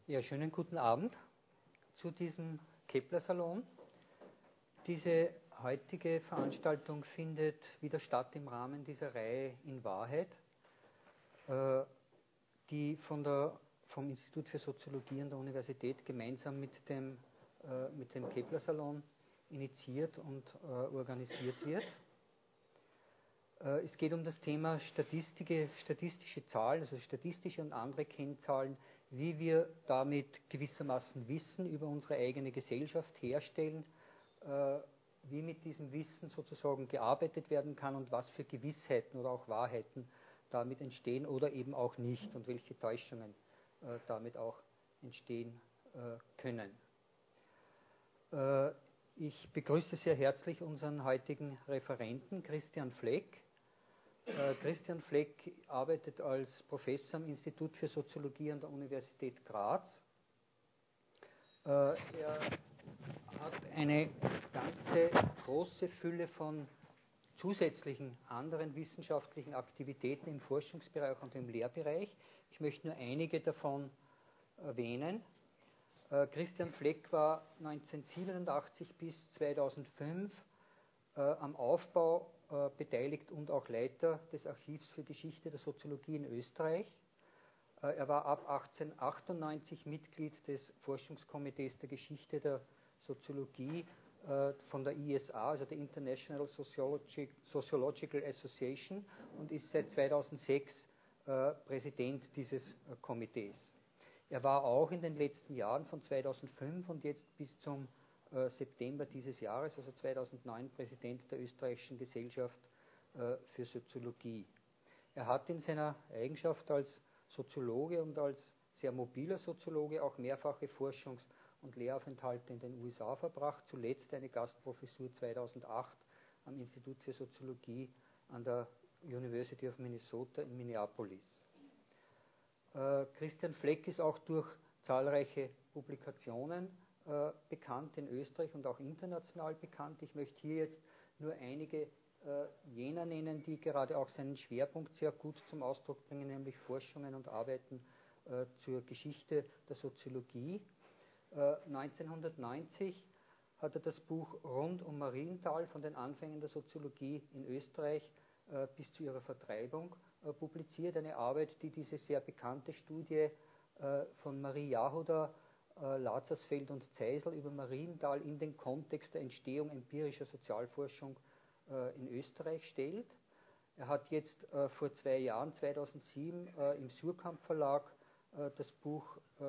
Ja, schönen guten Abend zu diesem Kepler-Salon. Diese heutige Veranstaltung findet wieder statt im Rahmen dieser Reihe In Wahrheit, die vom Institut für Soziologie an der Universität gemeinsam mit dem Kepler-Salon initiiert und organisiert wird. Es geht um das Thema statistische Zahlen, also statistische und andere Kennzahlen, wie wir damit gewissermaßen Wissen über unsere eigene Gesellschaft herstellen, wie mit diesem Wissen sozusagen gearbeitet werden kann und was für Gewissheiten oder auch Wahrheiten damit entstehen oder eben auch nicht und welche Täuschungen damit auch entstehen können. Ich begrüße sehr herzlich unseren heutigen Referenten, Christian Fleck. Christian Fleck arbeitet als Professor am Institut für Soziologie an der Universität Graz. Er hat eine ganze große Fülle von zusätzlichen anderen wissenschaftlichen Aktivitäten im Forschungsbereich und im Lehrbereich. Ich möchte nur einige davon erwähnen. Christian Fleck war 1987 bis 2005 am Aufbau beteiligt und auch Leiter des Archivs für Geschichte der Soziologie in Österreich. Er war ab 1898 Mitglied des Forschungskomitees der Geschichte der Soziologie von der ISA, also der International Sociological Association, und ist seit 2006 Präsident dieses Komitees. Er war auch in den letzten Jahren von 2005 und jetzt bis zum September dieses Jahres, also 2009, Präsident der Österreichischen Gesellschaft für Soziologie. Er hat in seiner Eigenschaft als Soziologe und als sehr mobiler Soziologe auch mehrfache Forschungs- und Lehraufenthalte in den USA verbracht, zuletzt eine Gastprofessur 2008 am Institut für Soziologie an der University of Minnesota in Minneapolis. Christian Fleck ist auch durch zahlreiche Publikationen bekannt in Österreich und auch international bekannt. Ich möchte hier jetzt nur einige jener nennen, die gerade auch seinen Schwerpunkt sehr gut zum Ausdruck bringen, nämlich Forschungen und Arbeiten zur Geschichte der Soziologie. 1990 hat er das Buch Rund um Marienthal von den Anfängen der Soziologie in Österreich bis zu ihrer Vertreibung publiziert. Eine Arbeit, die diese sehr bekannte Studie von Marie Jahoda, Lazarsfeld und Zeisel über Marienthal in den Kontext der Entstehung empirischer Sozialforschung in Österreich stellt. Er hat jetzt vor 2 Jahren, 2007, im Suhrkamp Verlag das Buch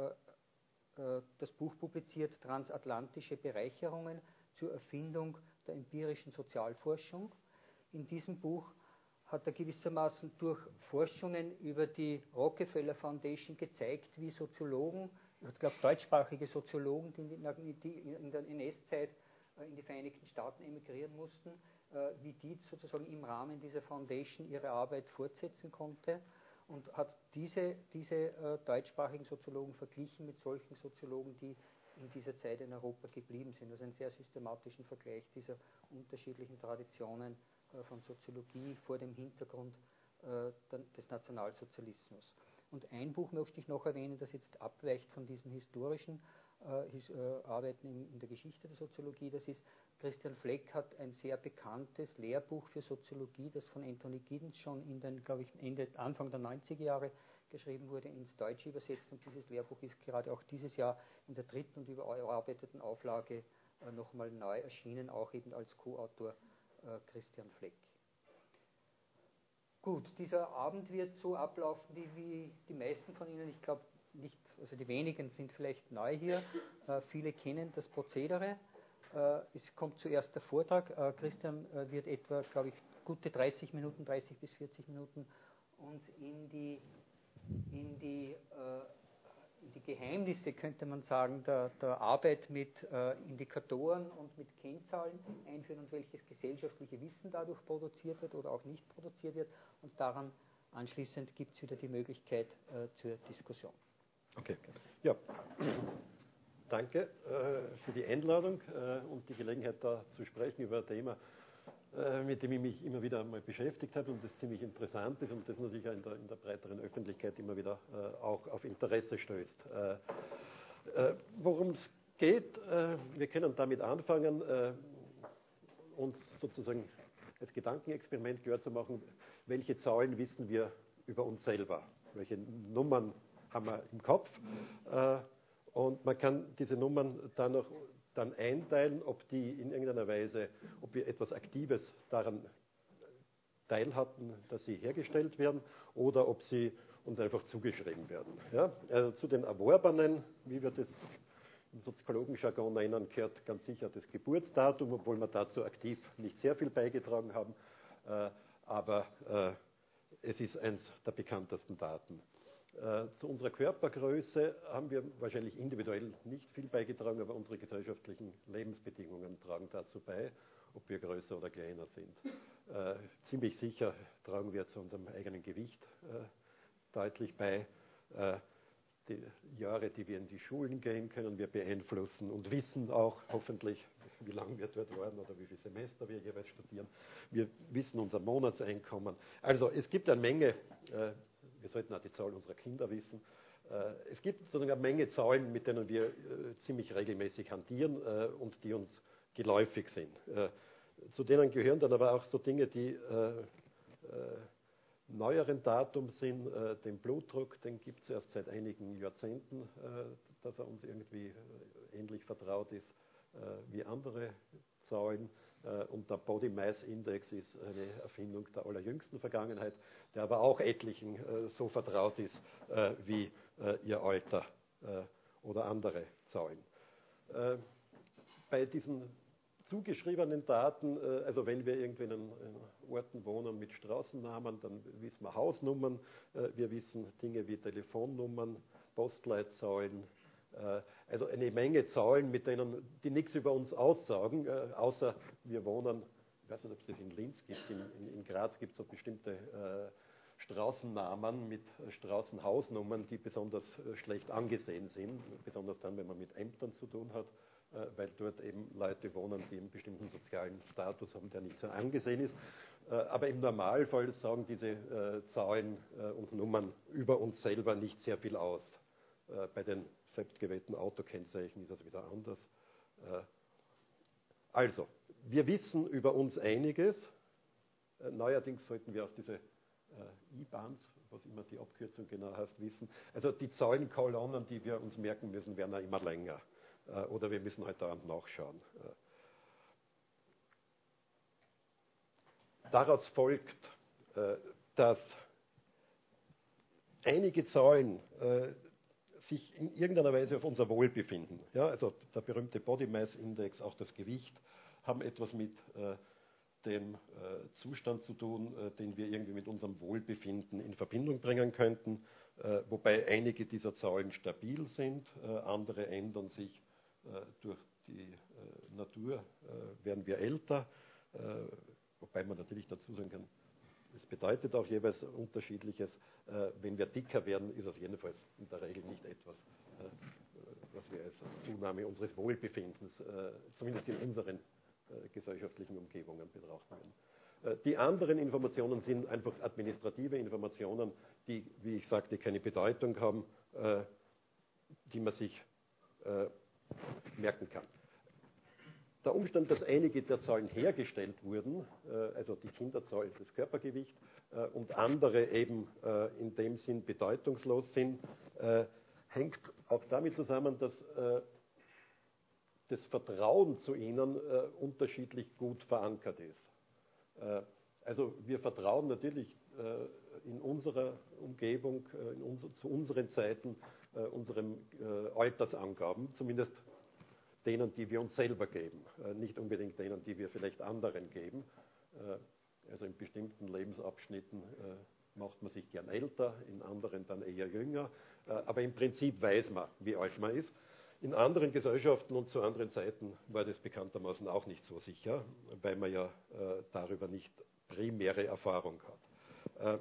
publiziert, Transatlantische Bereicherungen zur Erfindung der empirischen Sozialforschung. In diesem Buch hat er gewissermaßen durch Forschungen über die Rockefeller Foundation gezeigt, wie Soziologen, ich glaube deutschsprachige Soziologen, die in der NS-Zeit in die Vereinigten Staaten emigrieren mussten, wie die sozusagen im Rahmen dieser Foundation ihre Arbeit fortsetzen konnte und hat diese deutschsprachigen Soziologen verglichen mit solchen Soziologen, die in dieser Zeit in Europa geblieben sind. Also einen sehr systematischen Vergleich dieser unterschiedlichen Traditionen von Soziologie vor dem Hintergrund des Nationalsozialismus. Und ein Buch möchte ich noch erwähnen, das jetzt abweicht von diesen historischen Arbeiten in der Geschichte der Soziologie. Das ist, Christian Fleck hat ein sehr bekanntes Lehrbuch für Soziologie, das von Anthony Giddens schon in den, glaube ich, Anfang der 90er Jahre geschrieben wurde, ins Deutsche übersetzt. Und dieses Lehrbuch ist gerade auch dieses Jahr in der 3. und überarbeiteten Auflage nochmal neu erschienen, auch eben als Co-Autor Christian Fleck. Gut, dieser Abend wird so ablaufen, wie die meisten von Ihnen, ich glaube nicht, also die wenigen sind vielleicht neu hier, viele kennen das Prozedere. Es kommt zuerst der Vortrag, Christian wird etwa, glaube ich, gute 30 bis 40 Minuten uns in die Geheimnisse, könnte man sagen, der Arbeit mit Indikatoren und mit Kennzahlen einführen und welches gesellschaftliche Wissen dadurch produziert wird oder auch nicht produziert wird. Und daran anschließend gibt es wieder die Möglichkeit zur Diskussion. Okay, ja. Danke für die Einladung und die Gelegenheit, da zu sprechen über ein Thema, mit dem ich mich immer wieder mal beschäftigt habe und das ziemlich interessant ist und das natürlich auch in der breiteren Öffentlichkeit immer wieder auch auf Interesse stößt. Worum es geht, wir können damit anfangen, uns sozusagen als Gedankenexperiment klar zu machen, welche Zahlen wissen wir über uns selber, welche Nummern haben wir im Kopf, und man kann diese Nummern dann einteilen, ob die in irgendeiner Weise, ob wir etwas Aktives daran teilhatten, dass sie hergestellt werden, oder ob sie uns einfach zugeschrieben werden. Ja? Also zu den Erworbenen, wie wir das im Soziologenjargon nennen, gehört ganz sicher das Geburtsdatum, obwohl wir dazu aktiv nicht sehr viel beigetragen haben, aber es ist eines der bekanntesten Daten. Zu unserer Körpergröße haben wir wahrscheinlich individuell nicht viel beigetragen, aber unsere gesellschaftlichen Lebensbedingungen tragen dazu bei, ob wir größer oder kleiner sind. Ziemlich sicher tragen wir zu unserem eigenen Gewicht deutlich bei. Die Jahre, die wir in die Schulen gehen, können wir beeinflussen und wissen auch hoffentlich, wie lange wir dort waren oder wie viele Semester wir jeweils studieren. Wir wissen unser Monatseinkommen. Also es gibt eine Menge, wir sollten auch die Zahl unserer Kinder wissen, es gibt sozusagen eine Menge Zahlen, mit denen wir ziemlich regelmäßig hantieren und die uns geläufig sind. Zu denen gehören dann aber auch so Dinge, die neueren Datum sind. Den Blutdruck, den gibt es erst seit einigen Jahrzehnten, dass er uns irgendwie ähnlich vertraut ist wie andere Zahlen. Und der Body Mass Index ist eine Erfindung der allerjüngsten Vergangenheit, der aber auch etlichen so vertraut ist wie ihr Alter oder andere Zahlen. Bei diesen zugeschriebenen Daten, also wenn wir irgendwie in Orten wohnen mit Straßennamen, dann wissen wir Hausnummern, wir wissen Dinge wie Telefonnummern, Postleitzahlen, also eine Menge Zahlen, mit denen die nichts über uns aussagen, außer wir wohnen, ich weiß nicht, ob es das in Linz gibt, in Graz gibt es so bestimmte Straßennamen mit Straßenhausnummern, die besonders schlecht angesehen sind, besonders dann, wenn man mit Ämtern zu tun hat, weil dort eben Leute wohnen, die einen bestimmten sozialen Status haben, der nicht so angesehen ist. Aber im Normalfall sagen diese Zahlen und Nummern über uns selber nicht sehr viel aus. Bei den selbstgewählten Autokennzeichen ist das wieder anders. Also, wir wissen über uns einiges. Neuerdings sollten wir auch diese IBANs, was immer die Abkürzung genau heißt, wissen. Also die Zahlenkolonnen, die wir uns merken müssen, werden ja immer länger. Oder wir müssen halt dauernd nachschauen. Daraus folgt, dass einige Zahlen sich in irgendeiner Weise auf unser Wohlbefinden, ja, also der berühmte Body Mass Index, auch das Gewicht, haben etwas mit dem Zustand zu tun, den wir irgendwie mit unserem Wohlbefinden in Verbindung bringen könnten, wobei einige dieser Zahlen stabil sind, andere ändern sich durch die Natur, werden wir älter, wobei man natürlich dazu sagen kann, es bedeutet auch jeweils Unterschiedliches. Wenn wir dicker werden, ist auf jeden Fall in der Regel nicht etwas, was wir als Zunahme unseres Wohlbefindens, zumindest in unseren gesellschaftlichen Umgebungen betrachten werden. Die anderen Informationen sind einfach administrative Informationen, die, wie ich sagte, keine Bedeutung haben, die man sich merken kann. Der Umstand, dass einige der Zahlen hergestellt wurden, also die Kinderzahl, das Körpergewicht, und andere eben in dem Sinn bedeutungslos sind, hängt auch damit zusammen, dass das Vertrauen zu ihnen unterschiedlich gut verankert ist. Also wir vertrauen natürlich in unserer Umgebung, zu unseren Zeiten, unseren Altersangaben, zumindest denen, die wir uns selber geben, nicht unbedingt denen, die wir vielleicht anderen geben. Also in bestimmten Lebensabschnitten macht man sich gern älter, in anderen dann eher jünger, aber im Prinzip weiß man, wie alt man ist. In anderen Gesellschaften und zu anderen Zeiten war das bekanntermaßen auch nicht so sicher, weil man ja darüber nicht primäre Erfahrung hat.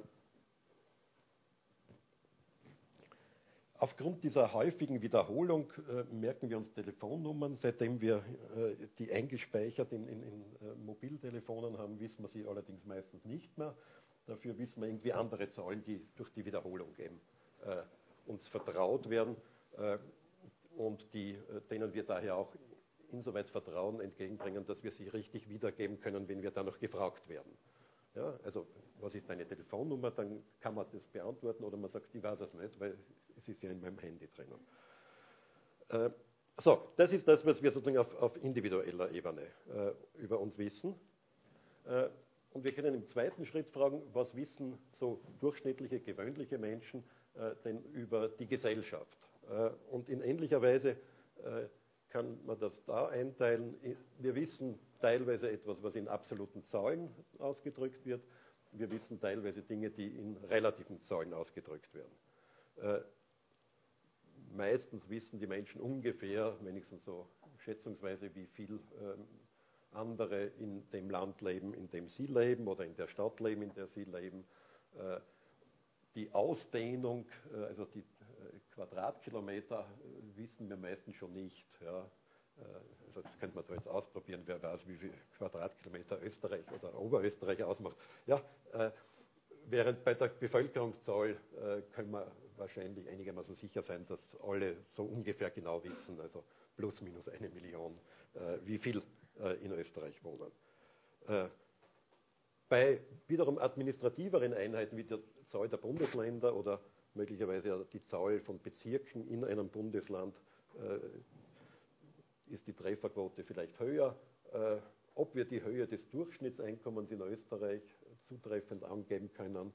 Aufgrund dieser häufigen Wiederholung merken wir uns Telefonnummern. Seitdem wir die eingespeichert in Mobiltelefonen haben, wissen wir sie allerdings meistens nicht mehr. Dafür wissen wir irgendwie andere Zahlen, die durch die Wiederholung eben uns vertraut werden. und denen wir daher auch insoweit Vertrauen entgegenbringen, dass wir sie richtig wiedergeben können, wenn wir danach gefragt werden. Ja, also, was ist deine Telefonnummer? Dann kann man das beantworten oder man sagt, ich weiß das nicht, weil es ist ja in meinem Handy drinnen. So, das ist das, was wir sozusagen auf individueller Ebene über uns wissen. Und wir können im zweiten Schritt fragen, was wissen so durchschnittliche, gewöhnliche Menschen denn über die Gesellschaft? Und in ähnlicher Weise kann man das da einteilen. Wir wissen teilweise etwas, was in absoluten Zahlen ausgedrückt wird. Wir wissen teilweise Dinge, die in relativen Zahlen ausgedrückt werden. Meistens wissen die Menschen ungefähr, wenigstens so schätzungsweise, wie viel andere in dem Land leben, in dem sie leben, oder in der Stadt leben, in der sie leben. Die Ausdehnung, also die Quadratkilometer, wissen wir meistens schon nicht. Ja. Also das könnte man da jetzt ausprobieren, wer weiß, wie viel Quadratkilometer Österreich oder Oberösterreich ausmacht. Ja, während bei der Bevölkerungszahl können wir wahrscheinlich einigermaßen sicher sein, dass alle so ungefähr genau wissen, also plus minus 1 Million, wie viel in Österreich wohnen. Bei wiederum administrativeren Einheiten wie der Zahl der Bundesländer oder möglicherweise die Zahl von Bezirken in einem Bundesland ist die Trefferquote vielleicht höher. Ob wir die Höhe des Durchschnittseinkommens in Österreich zutreffend angeben können,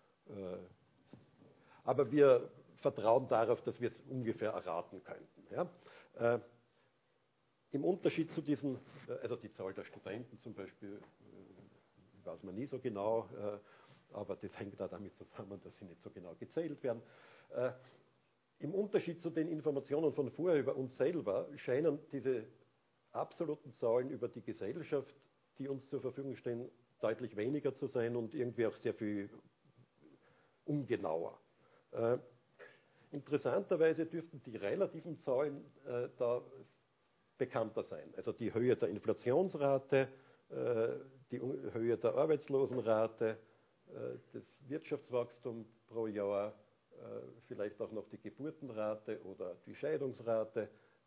aber wir vertrauen darauf, dass wir es ungefähr erraten könnten. Ja? Im Unterschied zu diesen, also die Zahl der Studenten zum Beispiel, weiß man nie so genau, aber das hängt auch damit zusammen, dass sie nicht so genau gezählt werden. Im Unterschied zu den Informationen von vorher über uns selber scheinen diese absoluten Zahlen über die Gesellschaft, die uns zur Verfügung stehen, deutlich weniger zu sein und irgendwie auch sehr viel ungenauer. Interessanterweise dürften die relativen Zahlen da bekannter sein. Also die Höhe der Inflationsrate, die Höhe der Arbeitslosenrate, das Wirtschaftswachstum pro Jahr, vielleicht auch noch die Geburtenrate oder die Scheidungsrate,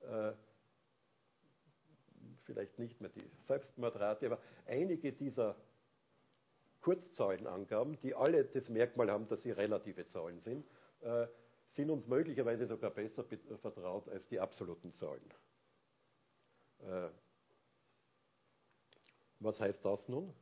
vielleicht nicht mehr die Selbstmordrate, aber einige dieser Kurzzahlenangaben, die alle das Merkmal haben, dass sie relative Zahlen sind, sind uns möglicherweise sogar besser vertraut als die absoluten Zahlen. Was heißt das nun?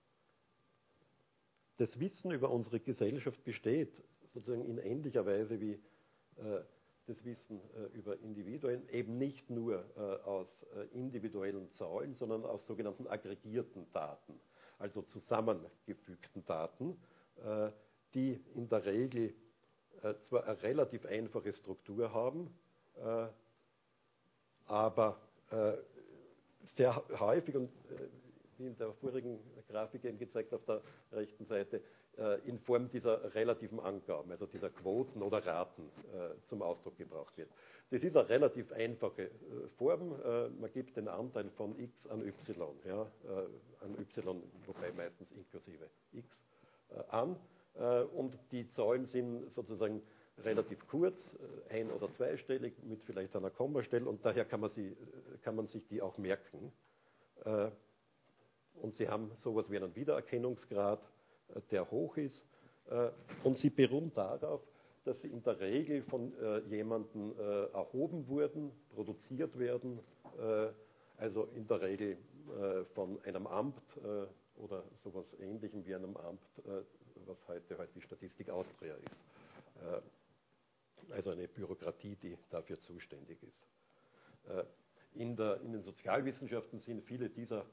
Das Wissen über unsere Gesellschaft besteht sozusagen in ähnlicher Weise wie das Wissen über Individuen, eben nicht nur aus individuellen Zahlen, sondern aus sogenannten aggregierten Daten, also zusammengefügten Daten, die in der Regel zwar eine relativ einfache Struktur haben, aber sehr häufig, und wie in der vorigen Grafik eben gezeigt auf der rechten Seite, in Form dieser relativen Angaben, also dieser Quoten oder Raten zum Ausdruck gebracht wird. Das ist eine relativ einfache Form. Man gibt den Anteil von x an y, ja, an y, wobei meistens inklusive x, an. Und die Zahlen sind sozusagen relativ kurz, ein- oder zweistellig, mit vielleicht einer Kommastelle, und daher kann man sich die auch merken. Und sie haben sowas wie einen Wiedererkennungsgrad, der hoch ist, und sie beruhen darauf, dass sie in der Regel von jemandem erhoben wurden, produziert werden, also in der Regel von einem Amt oder sowas Ähnlichem wie einem Amt, was heute halt die Statistik Austria ist. Also eine Bürokratie, die dafür zuständig ist. In den Sozialwissenschaften sind viele dieser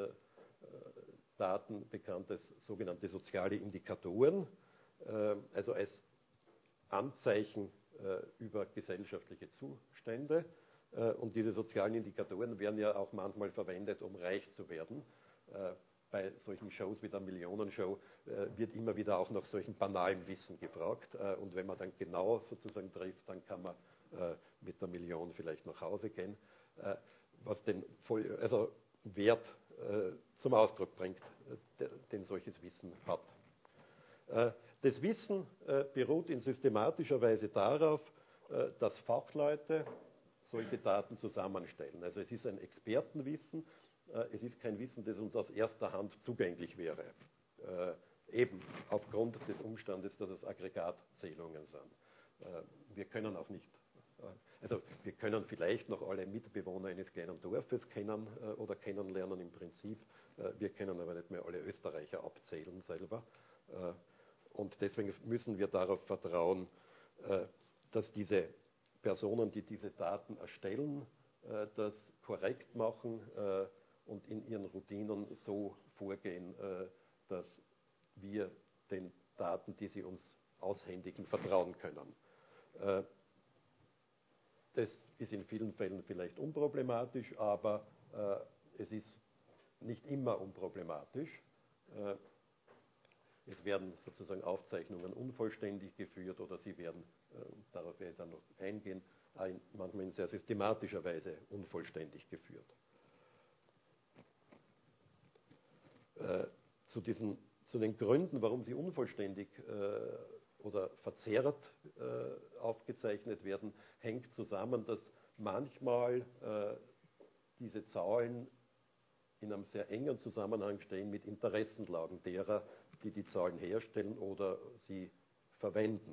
Daten bekannt als sogenannte soziale Indikatoren, also als Anzeichen über gesellschaftliche Zustände. Und diese sozialen Indikatoren werden ja auch manchmal verwendet, um reich zu werden. Bei solchen Shows wie der Millionenshow wird immer wieder auch nach solchen banalen Wissen gefragt. Und wenn man dann genau sozusagen trifft, dann kann man mit der Million vielleicht nach Hause gehen, was den Wert zum Ausdruck bringt, den solches Wissen hat. Das Wissen beruht in systematischer Weise darauf, dass Fachleute solche Daten zusammenstellen. Also es ist ein Expertenwissen, es ist kein Wissen, das uns aus erster Hand zugänglich wäre. Eben aufgrund des Umstandes, dass es Aggregatzählungen sind. Wir können auch nicht, also wir können vielleicht noch alle Mitbewohner eines kleinen Dorfes kennen oder kennenlernen im Prinzip. Wir können aber nicht mehr alle Österreicher abzählen selber. Und deswegen müssen wir darauf vertrauen, dass diese Personen, die diese Daten erstellen, das korrekt machen und in ihren Routinen so vorgehen, dass wir den Daten, die sie uns aushändigen, vertrauen können. Das ist in vielen Fällen vielleicht unproblematisch, aber es ist nicht immer unproblematisch. Es werden sozusagen Aufzeichnungen unvollständig geführt oder sie werden, darauf werde ich dann noch eingehen, manchmal in sehr systematischer Weise unvollständig geführt. Zu den Gründen, warum sie unvollständig oder verzerrt aufgezeichnet werden, hängt zusammen, dass manchmal diese Zahlen in einem sehr engen Zusammenhang stehen mit Interessenlagen derer, die die Zahlen herstellen oder sie verwenden.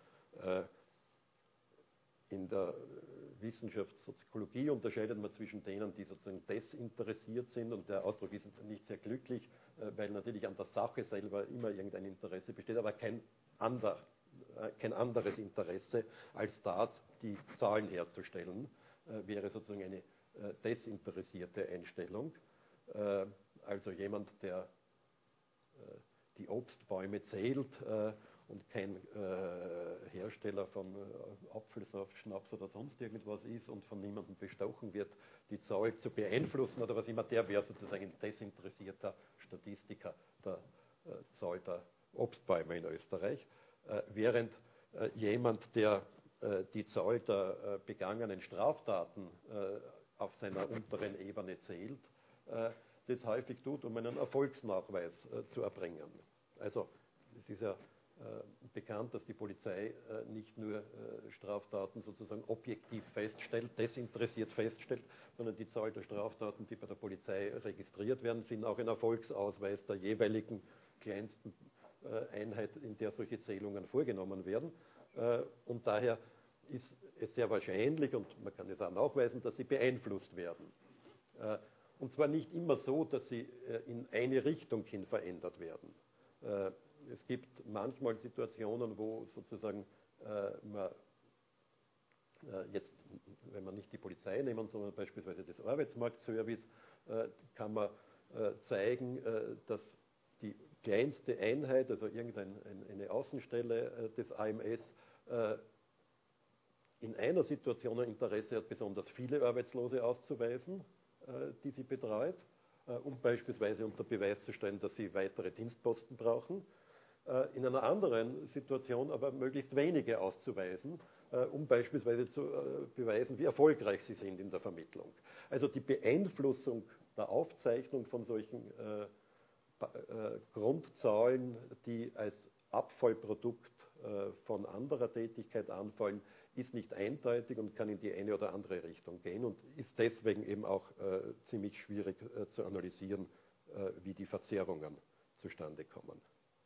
In der Wissenschaftssoziologie unterscheidet man zwischen denen, die sozusagen desinteressiert sind, und der Ausdruck ist nicht sehr glücklich, weil natürlich an der Sache selber immer irgendein Interesse besteht, aber kein anderes Interesse als das, die Zahlen herzustellen, wäre sozusagen eine desinteressierte Einstellung. Also jemand, der die Obstbäume zählt und kein Hersteller von Apfelsaft, Schnaps oder sonst irgendwas ist und von niemandem bestochen wird, die Zahl zu beeinflussen oder was immer, der wäre sozusagen ein desinteressierter Statistiker der Zahl der Obstbäume in Österreich. Während jemand, der die Zahl der begangenen Straftaten auf seiner unteren Ebene zählt, das häufig tut, um einen Erfolgsnachweis zu erbringen. Also es ist ja bekannt, dass die Polizei nicht nur Straftaten sozusagen objektiv feststellt, desinteressiert feststellt, sondern die Zahl der Straftaten, die bei der Polizei registriert werden, sind auch ein Erfolgsausweis der jeweiligen kleinsten Einheit, in der solche Zählungen vorgenommen werden. Und daher ist es sehr wahrscheinlich, und man kann es auch nachweisen, dass sie beeinflusst werden. Und zwar nicht immer so, dass sie in eine Richtung hin verändert werden. Es gibt manchmal Situationen, wo sozusagen man jetzt, wenn man nicht die Polizei nehmen, sondern beispielsweise das Arbeitsmarktservice, kann man zeigen, dass die kleinste Einheit, also irgendeine Außenstelle des AMS, in einer Situation ein Interesse hat, besonders viele Arbeitslose auszuweisen, die sie betreut, um beispielsweise unter Beweis zu stellen, dass sie weitere Dienstposten brauchen. In einer anderen Situation aber möglichst wenige auszuweisen, um beispielsweise zu beweisen, wie erfolgreich sie sind in der Vermittlung. Also die Beeinflussung der Aufzeichnung von solchen Grundzahlen, die als Abfallprodukt von anderer Tätigkeit anfallen, ist nicht eindeutig und kann in die eine oder andere Richtung gehen und ist deswegen eben auch ziemlich schwierig zu analysieren, wie die Verzerrungen zustande kommen.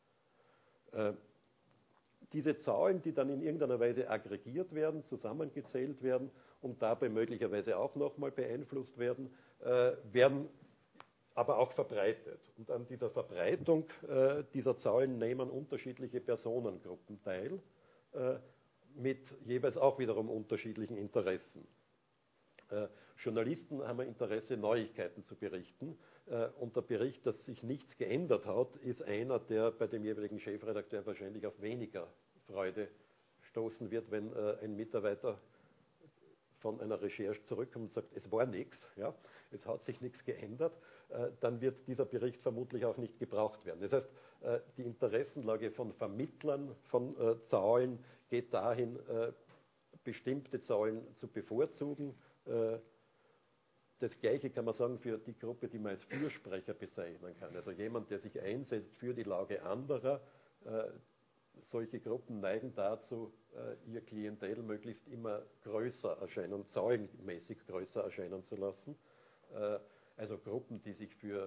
Diese Zahlen, die dann in irgendeiner Weise aggregiert werden, zusammengezählt werden und dabei möglicherweise auch nochmal beeinflusst werden, werden aber auch verbreitet. Und an dieser Verbreitung dieser Zahlen nehmen unterschiedliche Personengruppen teil, mit jeweils auch wiederum unterschiedlichen Interessen. Journalisten haben ein Interesse, Neuigkeiten zu berichten. Und der Bericht, dass sich nichts geändert hat, ist einer, der bei dem jeweiligen Chefredakteur wahrscheinlich auf weniger Freude stoßen wird, wenn ein Mitarbeiter von einer Recherche zurückkommt und sagt, es war nichts, ja, es hat sich nichts geändert, dann wird dieser Bericht vermutlich auch nicht gebraucht werden. Das heißt, die Interessenlage von Vermittlern von Zahlen geht dahin, bestimmte Zahlen zu bevorzugen. Das Gleiche kann man sagen für die Gruppe, die man als Fürsprecher bezeichnen kann. Also jemand, der sich einsetzt für die Lage anderer, solche Gruppen neigen dazu, ihr Klientel möglichst immer größer erscheinen, zahlenmäßig größer erscheinen zu lassen. Also Gruppen, die sich für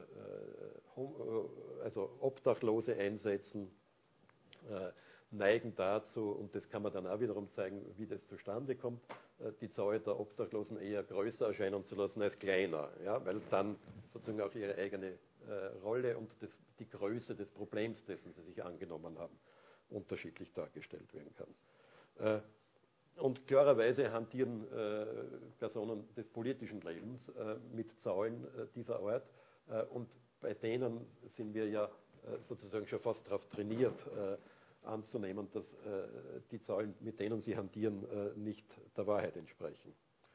also Obdachlose einsetzen, neigen dazu, und das kann man dann auch wiederum zeigen, wie das zustande kommt, die Zahl der Obdachlosen eher größer erscheinen zu lassen als kleiner, ja, weil dann sozusagen auch ihre eigene Rolle und die Größe des Problems, dessen sie sich angenommen haben, unterschiedlich dargestellt werden kann. Und klarerweise hantieren Personen des politischen Lebens mit Zahlen dieser Art, und bei denen sind wir ja sozusagen schon fast darauf trainiert, anzunehmen, dass die Zahlen, mit denen sie hantieren, nicht der Wahrheit entsprechen.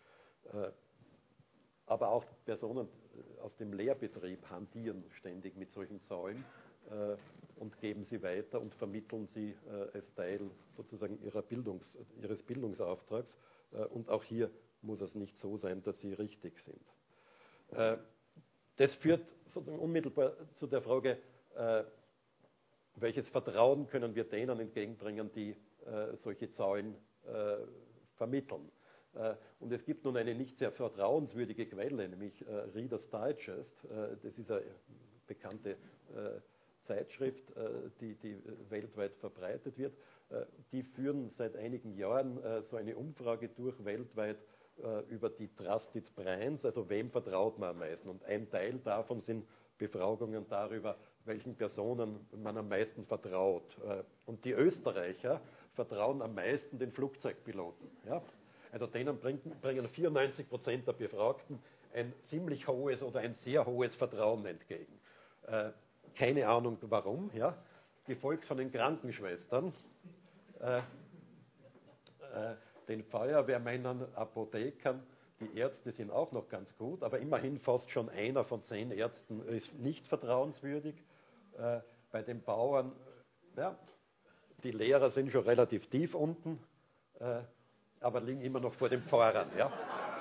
Aber auch Personen aus dem Lehrbetrieb hantieren ständig mit solchen Zahlen und geben sie weiter und vermitteln sie als Teil sozusagen ihres Bildungsauftrags. Und auch hier muss es nicht so sein, dass sie richtig sind. Das führt sozusagen unmittelbar zu der Frage, welches Vertrauen können wir denen entgegenbringen, die solche Zahlen vermitteln. Und es gibt nun eine nicht sehr vertrauenswürdige Quelle, nämlich Reader's Digest. Das ist eine bekannte Zeitschrift, die weltweit verbreitet wird. Die führen seit einigen Jahren so eine Umfrage durch weltweit über die Trusted Brands, also wem vertraut man am meisten. Und ein Teil davon sind Befragungen darüber, welchen Personen man am meisten vertraut. Und die Österreicher vertrauen am meisten den Flugzeugpiloten. Ja? Also denen bringen 94% der Befragten ein ziemlich hohes oder ein sehr hohes Vertrauen entgegen. Keine Ahnung warum, ja? Gefolgt von den Krankenschwestern, den Feuerwehrmännern, Apothekern. Die Ärzte sind auch noch ganz gut, aber immerhin fast schon einer von 10 Ärzten ist nicht vertrauenswürdig. Bei den Bauern, ja, die Lehrer sind schon relativ tief unten, aber liegen immer noch vor den Pfarrern. Ja.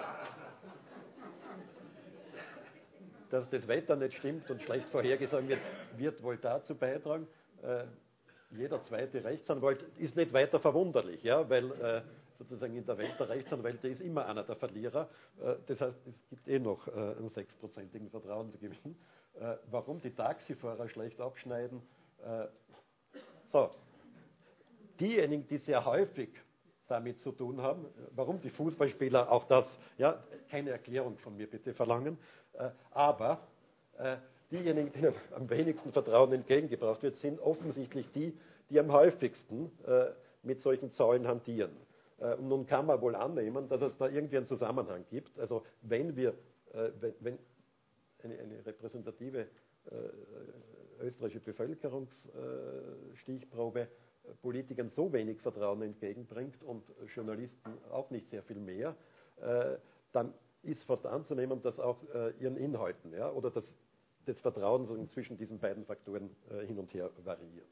Dass das Wetter nicht stimmt und schlecht vorhergesagt wird, wird wohl dazu beitragen. Jeder zweite Rechtsanwalt ist nicht weiter verwunderlich, ja, weil sozusagen in der Welt der Rechtsanwälte ist immer einer der Verlierer. Das heißt, es gibt noch einen 6%igen Vertrauensgewinn. Warum die Taxifahrer schlecht abschneiden? So, diejenigen, die sehr häufig damit zu tun haben, warum die Fußballspieler auch das, ja, keine Erklärung von mir bitte verlangen, aber diejenigen, denen am wenigsten Vertrauen entgegengebracht wird, sind offensichtlich die, die am häufigsten mit solchen Zahlen hantieren. Und nun kann man wohl annehmen, dass es da irgendwie einen Zusammenhang gibt. Also wenn eine repräsentative österreichische Bevölkerungsstichprobe Politikern so wenig Vertrauen entgegenbringt und Journalisten auch nicht sehr viel mehr, dann ist fast anzunehmen, dass auch ihren Inhalten, ja, oder das Vertrauen zwischen diesen beiden Faktoren hin und her variiert.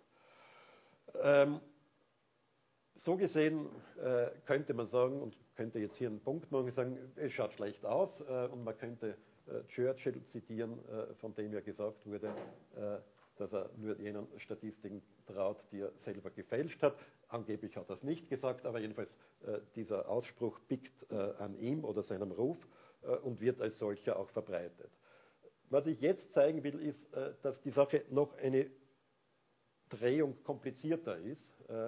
So gesehen könnte man sagen, und könnte jetzt hier einen Punkt machen, sagen, es schaut schlecht aus, und man könnte Churchill zitieren, von dem ja gesagt wurde, dass er nur jenen Statistiken traut, die er selber gefälscht hat. Angeblich hat er es nicht gesagt, aber jedenfalls dieser Ausspruch biegt an ihm oder seinem Ruf und wird als solcher auch verbreitet. Was ich jetzt zeigen will, ist, dass die Sache noch eine Drehung komplizierter ist,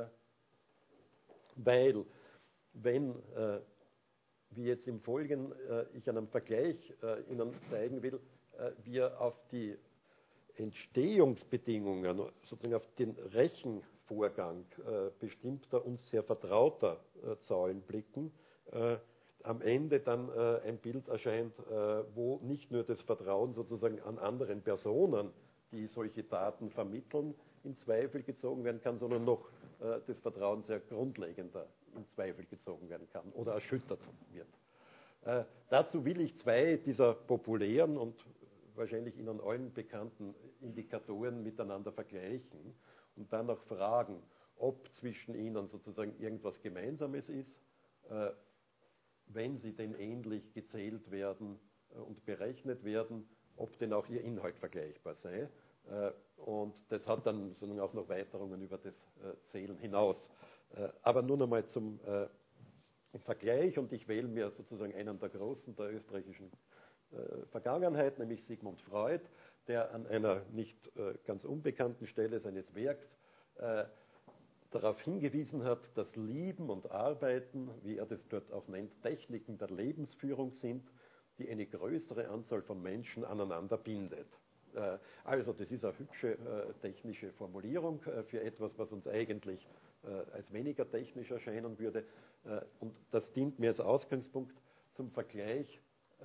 weil, wenn, wie jetzt im Folgenden, ich einen Vergleich Ihnen zeigen will, wir auf die Entstehungsbedingungen, sozusagen auf den Rechenvorgang bestimmter uns sehr vertrauter Zahlen blicken, am Ende dann ein Bild erscheint, wo nicht nur das Vertrauen sozusagen an anderen Personen, die solche Daten vermitteln, in Zweifel gezogen werden kann, sondern noch das Vertrauen sehr grundlegender in Zweifel gezogen werden kann oder erschüttert wird. Dazu will ich zwei dieser populären und wahrscheinlich Ihnen allen bekannten Indikatoren miteinander vergleichen und dann noch fragen, ob zwischen ihnen sozusagen irgendwas Gemeinsames ist, wenn sie denn ähnlich gezählt werden und berechnet werden, ob denn auch ihr Inhalt vergleichbar sei. Und das hat dann sozusagen auch noch Weiterungen über das Zählen hinaus. Aber nur noch mal zum Vergleich, und ich wähle mir sozusagen einen der Großen der österreichischen Vergangenheit, nämlich Sigmund Freud, der an einer nicht ganz unbekannten Stelle seines Werks darauf hingewiesen hat, dass Lieben und Arbeiten, wie er das dort auch nennt, Techniken der Lebensführung sind, die eine größere Anzahl von Menschen aneinander bindet. Also das ist eine hübsche technische Formulierung für etwas, was uns eigentlich als weniger technisch erscheinen würde. Und das dient mir als Ausgangspunkt zum Vergleich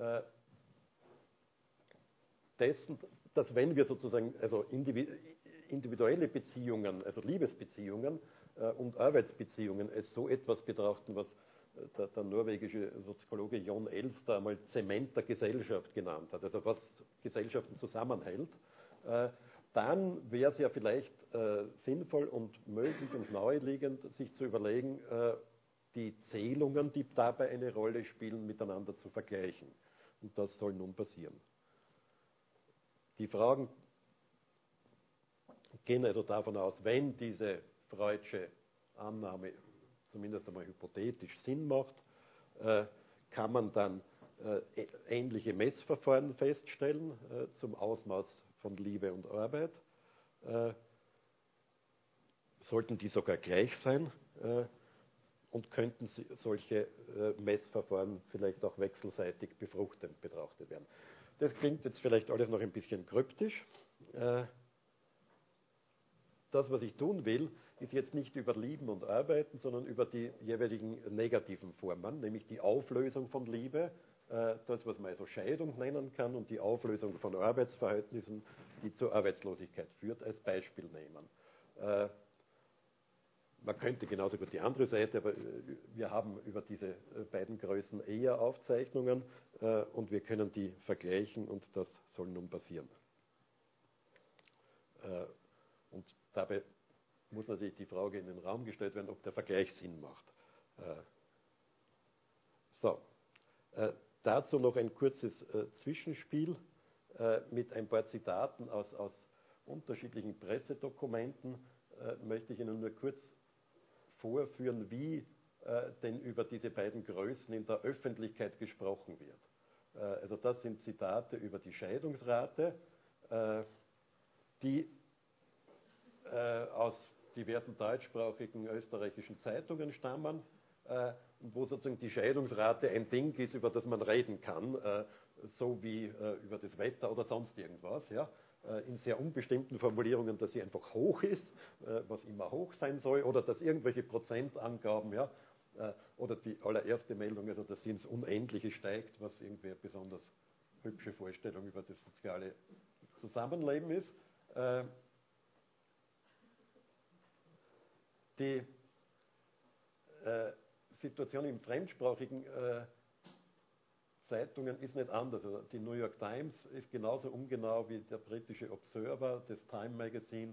dessen, dass wenn wir sozusagen also individuelle Beziehungen, also Liebesbeziehungen und Arbeitsbeziehungen als so etwas betrachten, was der norwegische Soziologe Jon Elster einmal Zement der Gesellschaft genannt hat, also was Gesellschaften zusammenhält, dann wäre es ja vielleicht sinnvoll und möglich und naheliegend, sich zu überlegen, die Zählungen, die dabei eine Rolle spielen, miteinander zu vergleichen. Und das soll nun passieren. Die Fragen gehen also davon aus, wenn diese Freudsche Annahme zumindest einmal hypothetisch Sinn macht, kann man dann ähnliche Messverfahren feststellen zum Ausmaß von Liebe und Arbeit. Sollten die sogar gleich sein und könnten solche Messverfahren vielleicht auch wechselseitig befruchtend betrachtet werden. Das klingt jetzt vielleicht alles noch ein bisschen kryptisch. Das, was ich tun will, ist jetzt nicht über Lieben und Arbeiten, sondern über die jeweiligen negativen Formen, nämlich die Auflösung von Liebe, das, was man also Scheidung nennen kann, und die Auflösung von Arbeitsverhältnissen, die zur Arbeitslosigkeit führt, als Beispiel nehmen. Man könnte genauso gut die andere Seite, aber wir haben über diese beiden Größen eher Aufzeichnungen und wir können die vergleichen und das soll nun passieren. Und dabei muss natürlich die Frage in den Raum gestellt werden, ob der Vergleich Sinn macht. Dazu noch ein kurzes Zwischenspiel mit ein paar Zitaten aus unterschiedlichen Pressedokumenten. Möchte ich Ihnen nur kurz vorführen, wie denn über diese beiden Größen in der Öffentlichkeit gesprochen wird. Also das sind Zitate über die Scheidungsrate, die aus diversen deutschsprachigen österreichischen Zeitungen stammen, wo sozusagen die Scheidungsrate ein Ding ist, über das man reden kann, so wie über das Wetter oder sonst irgendwas, ja, in sehr unbestimmten Formulierungen, dass sie einfach hoch ist, was immer hoch sein soll, oder dass irgendwelche Prozentangaben, ja, oder die allererste Meldung, also dass sie ins Unendliche steigt, was irgendwie eine besonders hübsche Vorstellung über das soziale Zusammenleben ist. Die Situation in fremdsprachigen Zeitungen ist nicht anders. Also die New York Times ist genauso ungenau wie der britische Observer, das Time Magazine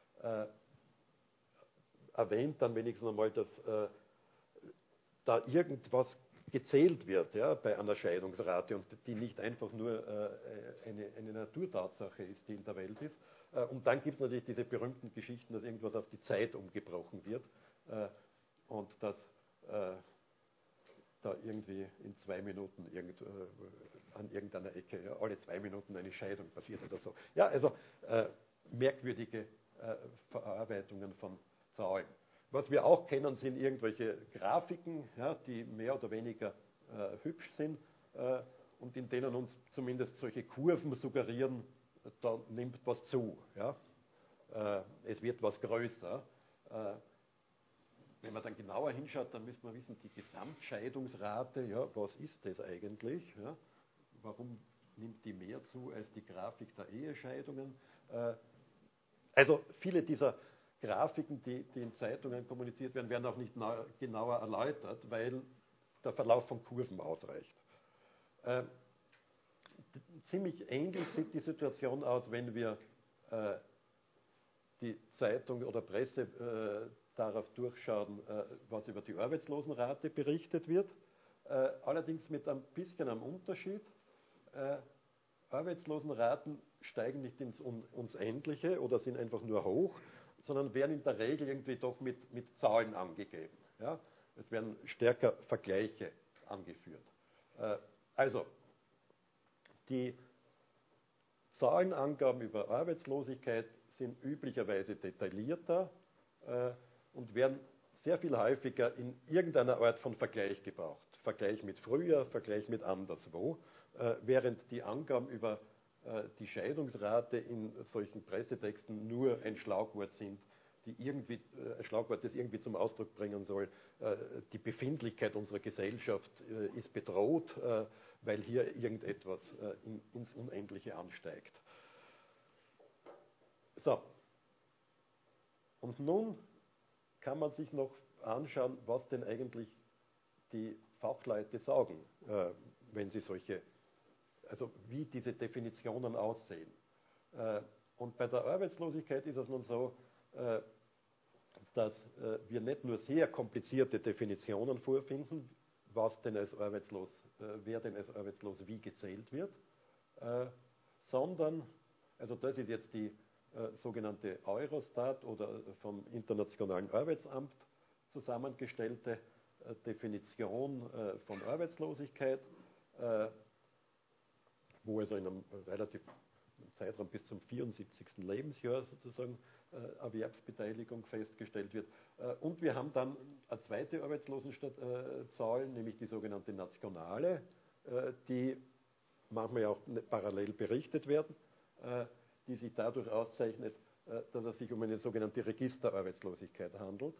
erwähnt dann wenigstens einmal, dass da irgendwas gezählt wird, ja, bei einer Scheidungsrate und die nicht einfach nur eine Naturtatsache ist, die in der Welt ist. Und dann gibt es natürlich diese berühmten Geschichten, dass irgendwas auf die Zeit umgebrochen wird und dass da irgendwie in 2 Minuten an irgendeiner Ecke, ja, alle 2 Minuten eine Scheidung passiert oder so. Ja, also merkwürdige Verarbeitungen von Zahlen. Was wir auch kennen, sind irgendwelche Grafiken, ja, die mehr oder weniger hübsch sind und in denen uns zumindest solche Kurven suggerieren, da nimmt was zu. Ja. Es wird was größer. Wenn man dann genauer hinschaut, dann müsste man wissen, die Gesamtscheidungsrate, ja, was ist das eigentlich? Ja? Warum nimmt die mehr zu als die Grafik der Ehescheidungen? Also viele dieser Grafiken, die in Zeitungen kommuniziert werden, werden auch nicht genauer erläutert, weil der Verlauf von Kurven ausreicht. Ziemlich ähnlich sieht die Situation aus, wenn wir die Zeitung oder Presse darauf durchschauen, was über die Arbeitslosenrate berichtet wird. Allerdings mit ein bisschen einem Unterschied. Arbeitslosenraten steigen nicht ins Unendliche oder sind einfach nur hoch, sondern werden in der Regel irgendwie doch mit Zahlen angegeben. Ja? Es werden stärker Vergleiche angeführt. Also, die Zahlenangaben über Arbeitslosigkeit sind üblicherweise detaillierter und werden sehr viel häufiger in irgendeiner Art von Vergleich gebraucht. Vergleich mit früher, Vergleich mit anderswo, während die Angaben über die Scheidungsrate in solchen Pressetexten nur ein Schlagwort sind, ein Schlagwort, das irgendwie zum Ausdruck bringen soll, die Befindlichkeit unserer Gesellschaft ist bedroht, weil hier irgendetwas ins Unendliche ansteigt. So, und nun kann man sich noch anschauen, was denn eigentlich die Fachleute sagen, wenn sie also wie diese Definitionen aussehen. Und bei der Arbeitslosigkeit ist es nun so, dass wir nicht nur sehr komplizierte Definitionen vorfinden, wer denn als arbeitslos wie gezählt wird, sondern, also das ist jetzt die sogenannte Eurostat oder vom Internationalen Arbeitsamt zusammengestellte Definition von Arbeitslosigkeit, wo also in einem relativen Zeitraum bis zum 74. Lebensjahr sozusagen Erwerbsbeteiligung festgestellt wird. Und wir haben dann eine zweite Arbeitslosenzahl, nämlich die sogenannte nationale, die manchmal auch parallel berichtet werden, die sich dadurch auszeichnet, dass es sich um eine sogenannte Registerarbeitslosigkeit handelt.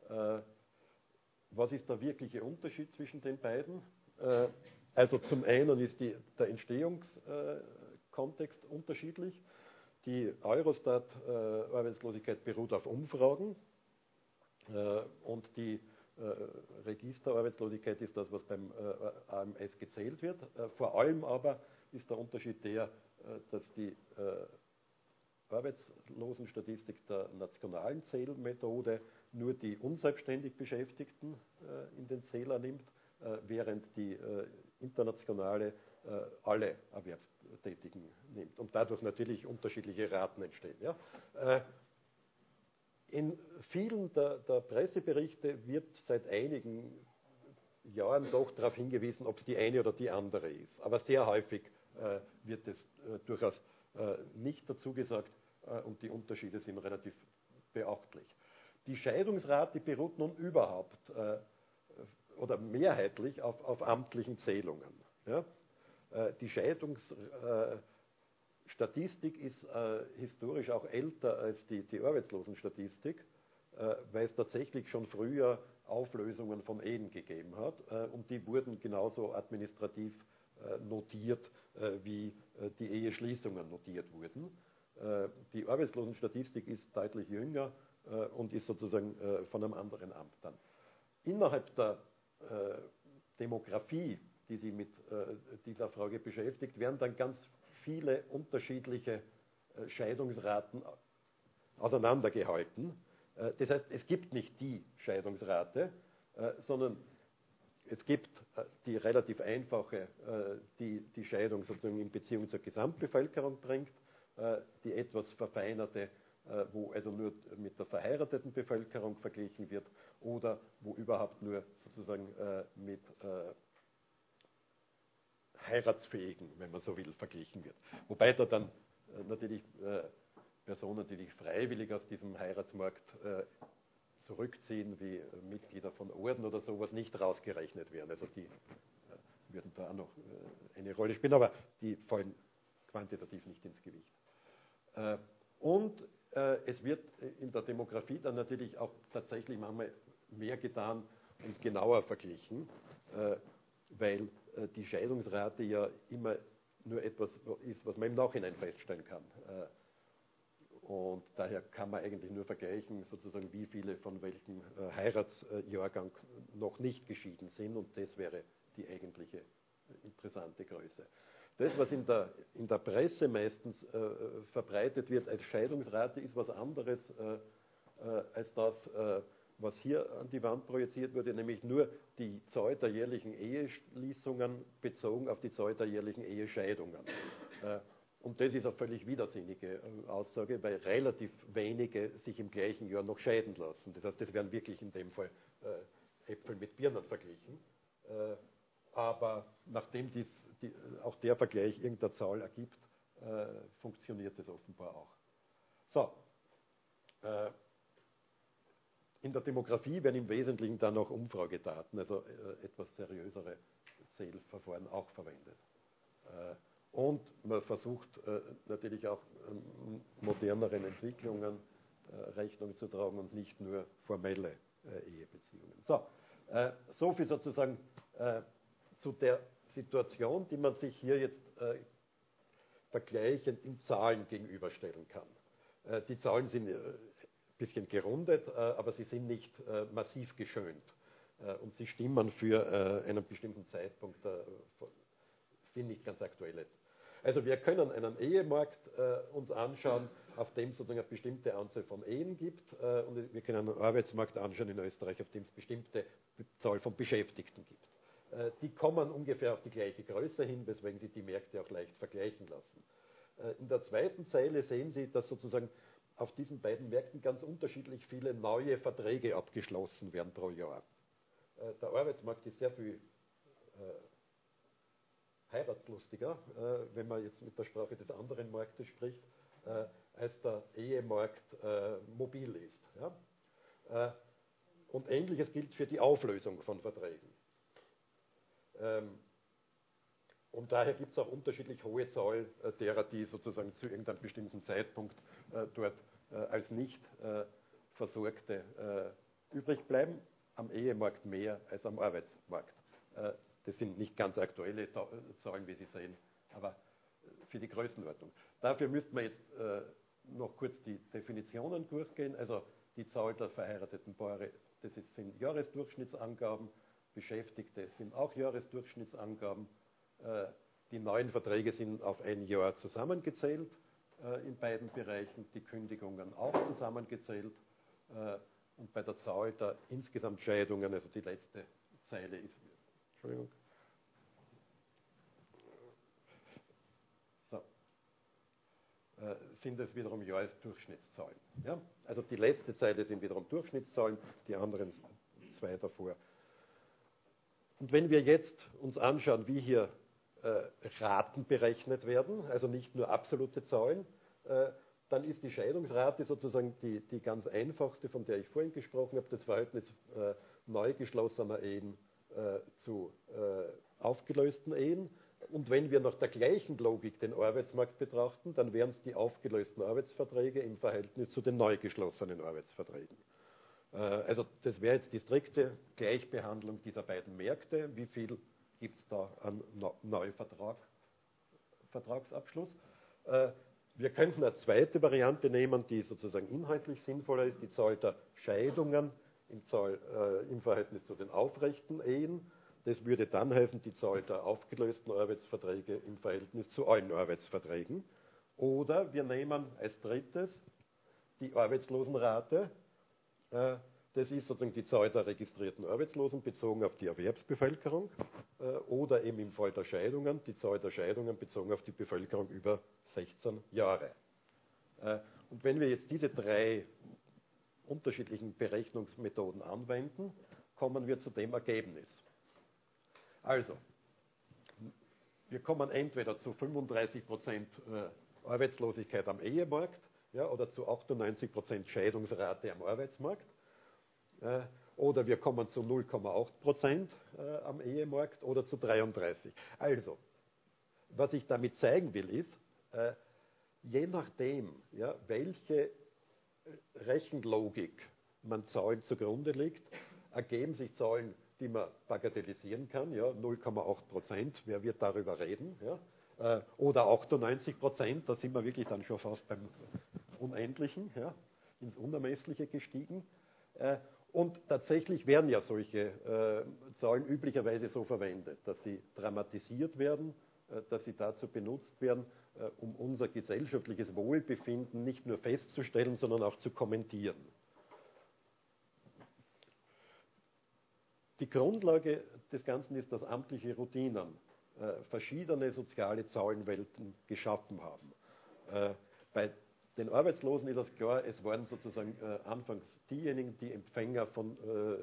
Was ist der wirkliche Unterschied zwischen den beiden? Also zum einen ist der Entstehungskontext unterschiedlich. Die Eurostat-Arbeitslosigkeit beruht auf Umfragen und die Registerarbeitslosigkeit ist das, was beim AMS gezählt wird. Vor allem aber ist der Unterschied der, dass die Arbeitslosenstatistik der nationalen Zählmethode nur die unselbstständig Beschäftigten in den Zähler nimmt, während die internationale alle Erwerbstätigen nimmt und dadurch natürlich unterschiedliche Raten entstehen. Ja? In vielen der Presseberichte wird seit einigen Jahren doch darauf hingewiesen, ob es die eine oder die andere ist. Aber sehr häufig wird es durchaus nicht dazu gesagt und die Unterschiede sind relativ beachtlich. Die Scheidungsrate beruht nun überhaupt oder mehrheitlich auf amtlichen Zählungen. Ja? Die Scheidungsstatistik ist historisch auch älter als die Arbeitslosenstatistik, weil es tatsächlich schon früher Auflösungen von Ehen gegeben hat und die wurden genauso administrativ notiert, wie die Eheschließungen notiert wurden. Die Arbeitslosenstatistik ist deutlich jünger und ist sozusagen von einem anderen Amt dann. Innerhalb der Demografie, die sich mit dieser Frage beschäftigt, werden dann ganz viele unterschiedliche Scheidungsraten auseinandergehalten. Das heißt, es gibt nicht die Scheidungsrate, sondern es gibt die relativ einfache, die Scheidung sozusagen in Beziehung zur Gesamtbevölkerung bringt, die etwas verfeinerte, wo also nur mit der verheirateten Bevölkerung verglichen wird oder wo überhaupt nur sozusagen mit Heiratsfähigen, wenn man so will, verglichen wird. Wobei da dann natürlich Personen, die sich freiwillig aus diesem Heiratsmarkt zurückziehen, wie Mitglieder von Orden oder sowas, nicht rausgerechnet werden. Also die würden da auch noch eine Rolle spielen, aber die fallen quantitativ nicht ins Gewicht. Und es wird in der Demografie dann natürlich auch tatsächlich manchmal mehr getan und genauer verglichen, weil die Scheidungsrate ja immer nur etwas ist, was man im Nachhinein feststellen kann. Und daher kann man eigentlich nur vergleichen, sozusagen, wie viele von welchem Heiratsjahrgang noch nicht geschieden sind. Und das wäre die eigentliche interessante Größe. Das, was in der Presse meistens verbreitet wird als Scheidungsrate, ist was anderes als das, was hier an die Wand projiziert wurde, nämlich nur die Zahl der jährlichen Eheschließungen bezogen auf die Zahl der jährlichen Ehescheidungen. Und das ist eine völlig widersinnige Aussage, weil relativ wenige sich im gleichen Jahr noch scheiden lassen. Das heißt, das werden wirklich in dem Fall Äpfel mit Birnen verglichen. Aber nachdem auch der Vergleich irgendeine Zahl ergibt, funktioniert das offenbar auch. So. In der Demografie werden im Wesentlichen dann auch Umfragedaten, also etwas seriösere Zählverfahren auch verwendet. Und man versucht natürlich auch moderneren Entwicklungen Rechnung zu tragen und nicht nur formelle Ehebeziehungen. So viel sozusagen zu der Situation, die man sich hier jetzt vergleichend in Zahlen gegenüberstellen kann. Die Zahlen sind ein bisschen gerundet, aber sie sind nicht massiv geschönt. Und sie stimmen für einen bestimmten Zeitpunkt, sind nicht ganz aktuelle. Also wir können einen Ehemarkt uns anschauen, auf dem es sozusagen eine bestimmte Anzahl von Ehen gibt, und wir können einen Arbeitsmarkt anschauen in Österreich, auf dem es bestimmte Zahl von Beschäftigten gibt. Die kommen ungefähr auf die gleiche Größe hin, weswegen sich die Märkte auch leicht vergleichen lassen. In der zweiten Zeile sehen Sie, dass sozusagen auf diesen beiden Märkten ganz unterschiedlich viele neue Verträge abgeschlossen werden pro Jahr. Der Arbeitsmarkt ist sehr viel heiratslustiger, wenn man jetzt mit der Sprache des anderen Marktes spricht, als der Ehemarkt mobil ist. Ja? Und Ähnliches gilt für die Auflösung von Verträgen. Und daher gibt es auch unterschiedlich hohe Zahlen derer, die sozusagen zu irgendeinem bestimmten Zeitpunkt dort als nicht Versorgte übrig bleiben, am Ehemarkt mehr als am Arbeitsmarkt. Das sind nicht ganz aktuelle Zahlen, wie Sie sehen, aber für die Größenordnung. Dafür müssten wir jetzt noch kurz die Definitionen durchgehen. Also die Zahl der verheirateten Paare, das sind Jahresdurchschnittsangaben. Beschäftigte sind auch Jahresdurchschnittsangaben. Die neuen Verträge sind auf ein Jahr zusammengezählt in beiden Bereichen, die Kündigungen auch zusammengezählt. Und bei der Zahl der insgesamt Scheidungen, also die letzte Zeile ist, Entschuldigung. So. Sind es wiederum Jahresdurchschnittszahlen. Ja? Also die letzte Zeile sind wiederum Durchschnittszahlen, die anderen zwei davor. Und wenn wir jetzt uns anschauen, wie hier Raten berechnet werden, also nicht nur absolute Zahlen, dann ist die Scheidungsrate sozusagen die ganz einfachste, von der ich vorhin gesprochen habe, das Verhältnis neu geschlossener Ehen zu aufgelösten Ehen. Und wenn wir nach der gleichen Logik den Arbeitsmarkt betrachten, dann wären es die aufgelösten Arbeitsverträge im Verhältnis zu den neu geschlossenen Arbeitsverträgen. Also das wäre jetzt die strikte Gleichbehandlung dieser beiden Märkte. Wie viel gibt es da an Neuvertragsabschluss? Wir könnten eine zweite Variante nehmen, die sozusagen inhaltlich sinnvoller ist, die Zahl der Scheidungen im Verhältnis zu den aufrechten Ehen. Das würde dann heißen, die Zahl der aufgelösten Arbeitsverträge im Verhältnis zu allen Arbeitsverträgen. Oder wir nehmen als drittes die Arbeitslosenrate. Das ist sozusagen die Zahl der registrierten Arbeitslosen bezogen auf die Erwerbsbevölkerung. Oder eben im Fall der Scheidungen, die Zahl der Scheidungen bezogen auf die Bevölkerung über 16 Jahre. Und wenn wir jetzt diese drei unterschiedlichen Berechnungsmethoden anwenden, kommen wir zu dem Ergebnis. Also, wir kommen entweder zu 35% Arbeitslosigkeit am Ehemarkt, ja, oder zu 98% Scheidungsrate am Arbeitsmarkt. Oder wir kommen zu 0,8% am Ehemarkt oder zu 33%. Also, was ich damit zeigen will, ist, je nachdem, ja, welche Rechenlogik man Zahlen zugrunde legt, ergeben sich Zahlen, die man bagatellisieren kann, ja, 0,8%, wer wird darüber reden, ja, oder 98%, da sind wir wirklich dann schon fast beim Unendlichen, ja, ins Unermessliche gestiegen. Und tatsächlich werden ja solche Zahlen üblicherweise so verwendet, dass sie dramatisiert werden, dass sie dazu benutzt werden, um unser gesellschaftliches Wohlbefinden nicht nur festzustellen, sondern auch zu kommentieren. Die Grundlage des Ganzen ist, dass amtliche Routinen verschiedene soziale Zahlenwelten geschaffen haben. Bei den Arbeitslosen ist das klar, es waren sozusagen anfangs diejenigen, die Empfänger von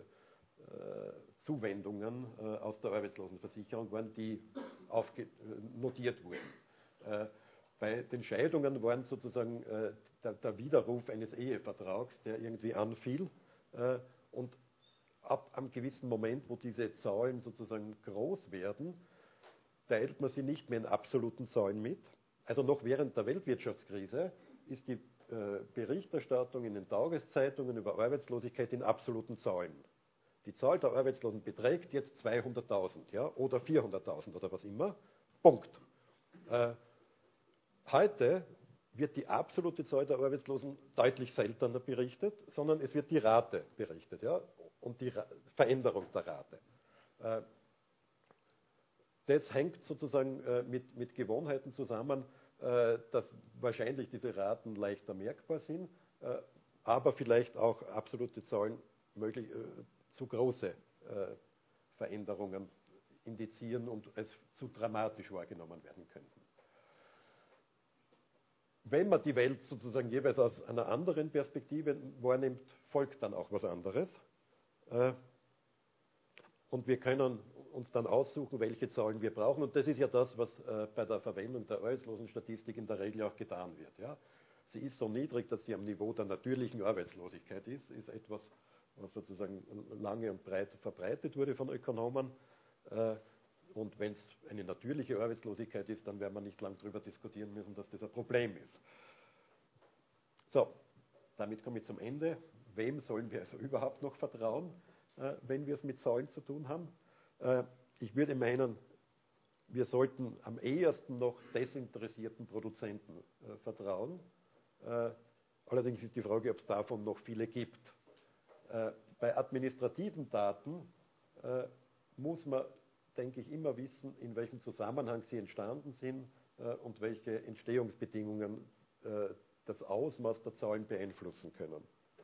Zuwendungen aus der Arbeitslosenversicherung waren, die notiert wurden. Bei den Scheidungen waren sozusagen der Widerruf eines Ehevertrags, der irgendwie anfiel. Und ab einem gewissen Moment, wo diese Zahlen sozusagen groß werden, teilt man sie nicht mehr in absoluten Zahlen mit. Also noch während der Weltwirtschaftskrise ist die Berichterstattung in den Tageszeitungen über Arbeitslosigkeit in absoluten Zahlen. Die Zahl der Arbeitslosen beträgt jetzt 200.000, ja, oder 400.000 oder was immer. Punkt. Heute wird die absolute Zahl der Arbeitslosen deutlich seltener berichtet, sondern es wird die Rate berichtet, ja, und die Veränderung der Rate. Das hängt sozusagen mit Gewohnheiten zusammen, dass wahrscheinlich diese Raten leichter merkbar sind, aber vielleicht auch absolute Zahlen möglich zu große Veränderungen indizieren und es zu dramatisch wahrgenommen werden könnten. Wenn man die Welt sozusagen jeweils aus einer anderen Perspektive wahrnimmt, folgt dann auch was anderes. Und wir können uns dann aussuchen, welche Zahlen wir brauchen. Und das ist ja das, was bei der Verwendung der Arbeitslosenstatistik in der Regel auch getan wird. Ja? Sie ist so niedrig, dass sie am Niveau der natürlichen Arbeitslosigkeit ist etwas, was sozusagen lange und breit verbreitet wurde von Ökonomen. Und wenn es eine natürliche Arbeitslosigkeit ist, dann werden wir nicht lange darüber diskutieren müssen, dass das ein Problem ist. So, damit komme ich zum Ende. Wem sollen wir also überhaupt noch vertrauen, wenn wir es mit Zahlen zu tun haben? Ich würde meinen, wir sollten am ehesten noch desinteressierten Produzenten vertrauen. Allerdings ist die Frage, ob es davon noch viele gibt. Bei administrativen Daten muss man, denke ich, immer wissen, in welchem Zusammenhang sie entstanden sind und welche Entstehungsbedingungen das Ausmaß der Zahlen beeinflussen können.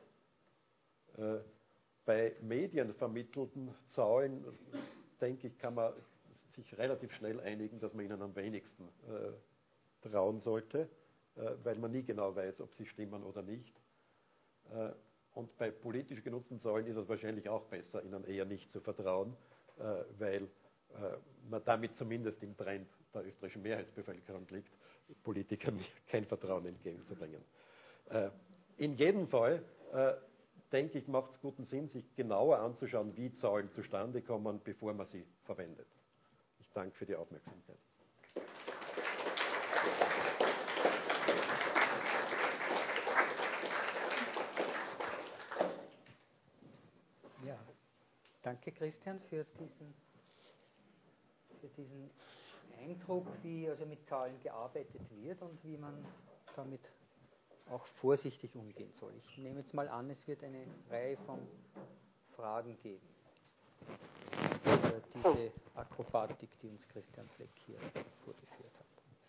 Bei medienvermittelten Zahlen, denke ich, kann man sich relativ schnell einigen, dass man ihnen am wenigsten trauen sollte, weil man nie genau weiß, ob sie stimmen oder nicht. Und bei politisch genutzten Zahlen ist es wahrscheinlich auch besser, ihnen eher nicht zu vertrauen, weil man damit zumindest im Trend der österreichischen Mehrheitsbevölkerung liegt, Politikern kein Vertrauen entgegenzubringen. In jedem Fall, denke ich, macht es guten Sinn, sich genauer anzuschauen, wie Zahlen zustande kommen, bevor man sie verwendet. Ich danke für die Aufmerksamkeit. Ja, danke Christian für diesen Eindruck, wie also mit Zahlen gearbeitet wird und wie man damit auch vorsichtig umgehen soll. Ich nehme jetzt mal an, es wird eine Reihe von Fragen geben über diese Akrobatik, die uns Christian Fleck hier vorgeführt hat.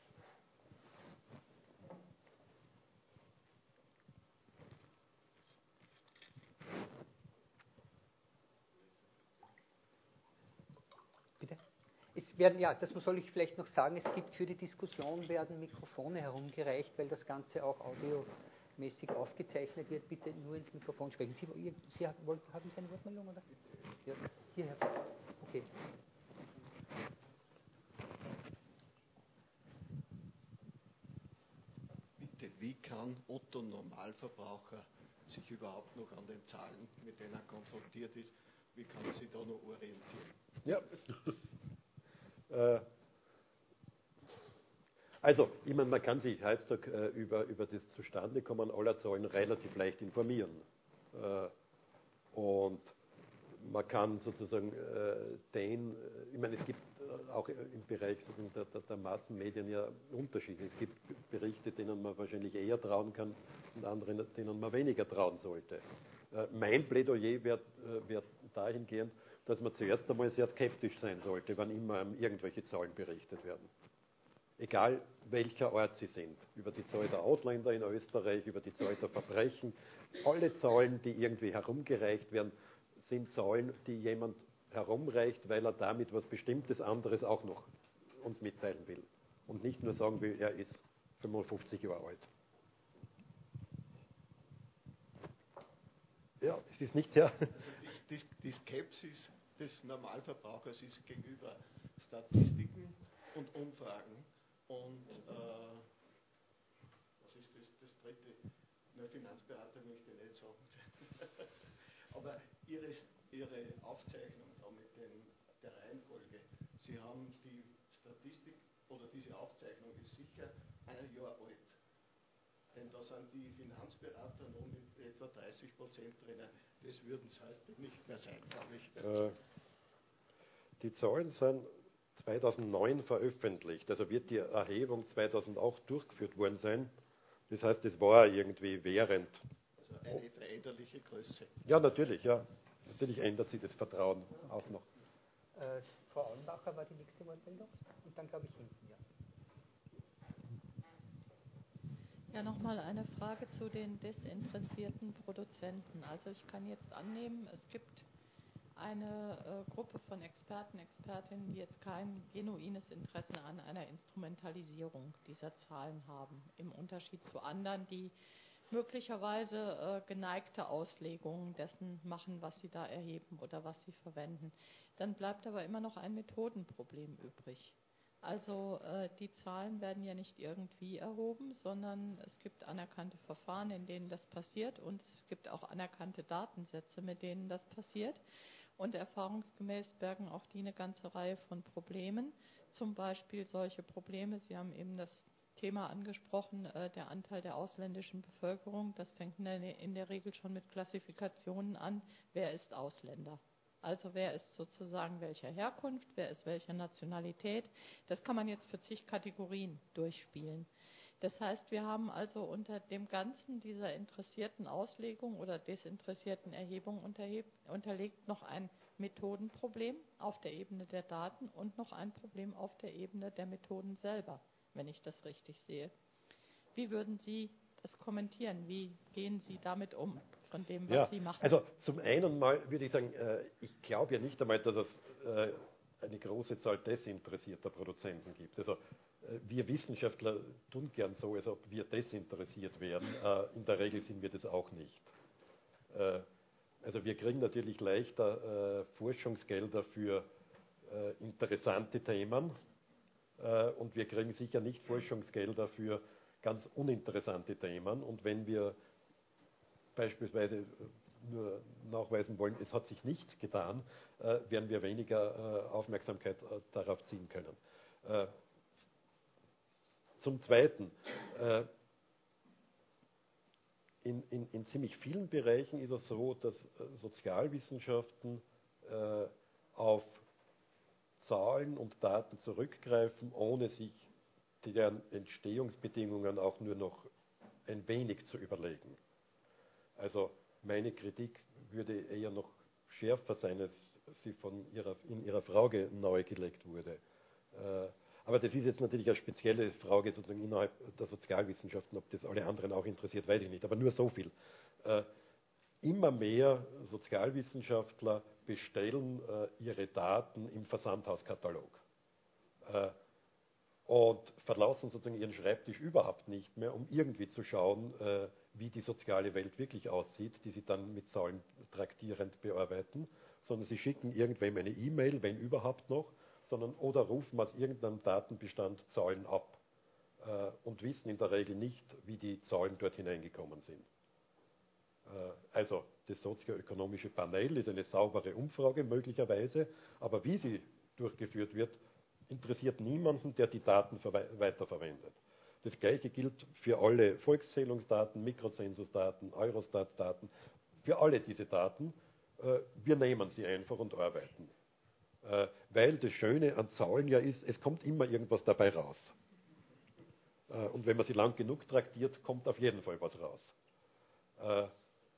Bitte? Das soll ich vielleicht noch sagen, es gibt für die Diskussion werden Mikrofone herumgereicht, weil das Ganze auch audiomäßig aufgezeichnet wird. Bitte nur ins Mikrofon sprechen. Sie haben Sie eine Wortmeldung, oder? Ja, hierher. Okay. Bitte, wie kann Otto Normalverbraucher sich überhaupt noch an den Zahlen, mit denen er konfrontiert ist, wie kann er sich da noch orientieren? Ja. Also, ich meine, man kann sich heutzutage über das Zustandekommen aller Zahlen relativ leicht informieren. Und man kann sozusagen ich meine, es gibt auch im Bereich der Massenmedien ja Unterschiede. Es gibt Berichte, denen man wahrscheinlich eher trauen kann und andere, denen man weniger trauen sollte. Mein Plädoyer wäre dahingehend, dass man zuerst einmal sehr skeptisch sein sollte, wann immer irgendwelche Zahlen berichtet werden. Egal welcher Ort sie sind. Über die Zahl der Ausländer in Österreich, über die Zahl der Verbrechen. Alle Zahlen, die irgendwie herumgereicht werden, sind Zahlen, die jemand herumreicht, weil er damit was Bestimmtes anderes auch noch uns mitteilen will. Und nicht nur sagen will, er ist 55 Jahre alt. Ja, es ist nicht sehr... Also die Skepsis des Normalverbrauchers ist gegenüber Statistiken und Umfragen und was ist das dritte? Na, Finanzberater möchte ich nicht sagen. Aber Ihre Aufzeichnung da mit der Reihenfolge, Sie haben die Statistik oder diese Aufzeichnung ist sicher ein Jahr alt. Denn da sind die Finanzberater noch mit etwa 30% drinnen. Das würden es heute nicht mehr sein, glaube ich. Die Zahlen sind 2009 veröffentlicht, also wird die Erhebung 2008 durchgeführt worden sein. Das heißt, es war irgendwie während. Also eine veränderliche Größe. Ja, natürlich, ja. Natürlich ändert sich das Vertrauen auch noch. Frau Auenbacher war die nächste Wortmeldung und dann glaube ich hinten, ja. Ja, nochmal eine Frage zu den desinteressierten Produzenten. Also ich kann jetzt annehmen, es gibt eine Gruppe von Experten, Expertinnen, die jetzt kein genuines Interesse an einer Instrumentalisierung dieser Zahlen haben, im Unterschied zu anderen, die möglicherweise geneigte Auslegungen dessen machen, was sie da erheben oder was sie verwenden. Dann bleibt aber immer noch ein Methodenproblem übrig. Also die Zahlen werden ja nicht irgendwie erhoben, sondern es gibt anerkannte Verfahren, in denen das passiert und es gibt auch anerkannte Datensätze, mit denen das passiert. Und erfahrungsgemäß bergen auch die eine ganze Reihe von Problemen, zum Beispiel solche Probleme, Sie haben eben das Thema angesprochen, der Anteil der ausländischen Bevölkerung, das fängt in der Regel schon mit Klassifikationen an, wer ist Ausländer. Also wer ist sozusagen welcher Herkunft, wer ist welcher Nationalität. Das kann man jetzt für zig Kategorien durchspielen. Das heißt, wir haben also unter dem Ganzen dieser interessierten Auslegung oder desinteressierten Erhebung unterlegt noch ein Methodenproblem auf der Ebene der Daten und noch ein Problem auf der Ebene der Methoden selber, wenn ich das richtig sehe. Wie würden Sie das kommentieren? Wie gehen Sie damit um, von dem, was Sie machen? Also zum einen mal würde ich sagen, ich glaube ja nicht einmal, dass es eine große Zahl desinteressierter Produzenten gibt. Also wir Wissenschaftler tun gern so, als ob wir desinteressiert wären. In der Regel sind wir das auch nicht. Also wir kriegen natürlich leichter Forschungsgelder für interessante Themen und wir kriegen sicher nicht Forschungsgelder für ganz uninteressante Themen. Und wenn wir beispielsweise nur nachweisen wollen, es hat sich nichts getan, werden wir weniger Aufmerksamkeit darauf ziehen können. Zum Zweiten, in ziemlich vielen Bereichen ist es so, dass Sozialwissenschaften auf Zahlen und Daten zurückgreifen, ohne sich deren Entstehungsbedingungen auch nur noch ein wenig zu überlegen. Also meine Kritik würde eher noch schärfer sein, als sie in Ihrer Frage nahegelegt wurde. Aber das ist jetzt natürlich eine spezielle Frage sozusagen innerhalb der Sozialwissenschaften, ob das alle anderen auch interessiert, weiß ich nicht. Aber nur so viel. Immer mehr Sozialwissenschaftler bestellen ihre Daten im Versandhauskatalog und verlassen sozusagen ihren Schreibtisch überhaupt nicht mehr, um irgendwie zu schauen, wie die soziale Welt wirklich aussieht, die sie dann mit Zahlen traktierend bearbeiten, sondern sie schicken irgendwem eine E-Mail, wenn überhaupt noch, oder rufen aus irgendeinem Datenbestand Zahlen ab und wissen in der Regel nicht, wie die Zahlen dort hineingekommen sind. Also das sozioökonomische Panel ist eine saubere Umfrage möglicherweise, aber wie sie durchgeführt wird, interessiert niemanden, der die Daten weiterverwendet. Das Gleiche gilt für alle Volkszählungsdaten, Mikrozensusdaten, Eurostat-Daten, für alle diese Daten. Wir nehmen sie einfach und arbeiten. Weil das Schöne an Zahlen ja ist, es kommt immer irgendwas dabei raus. Und wenn man sie lang genug traktiert, kommt auf jeden Fall was raus.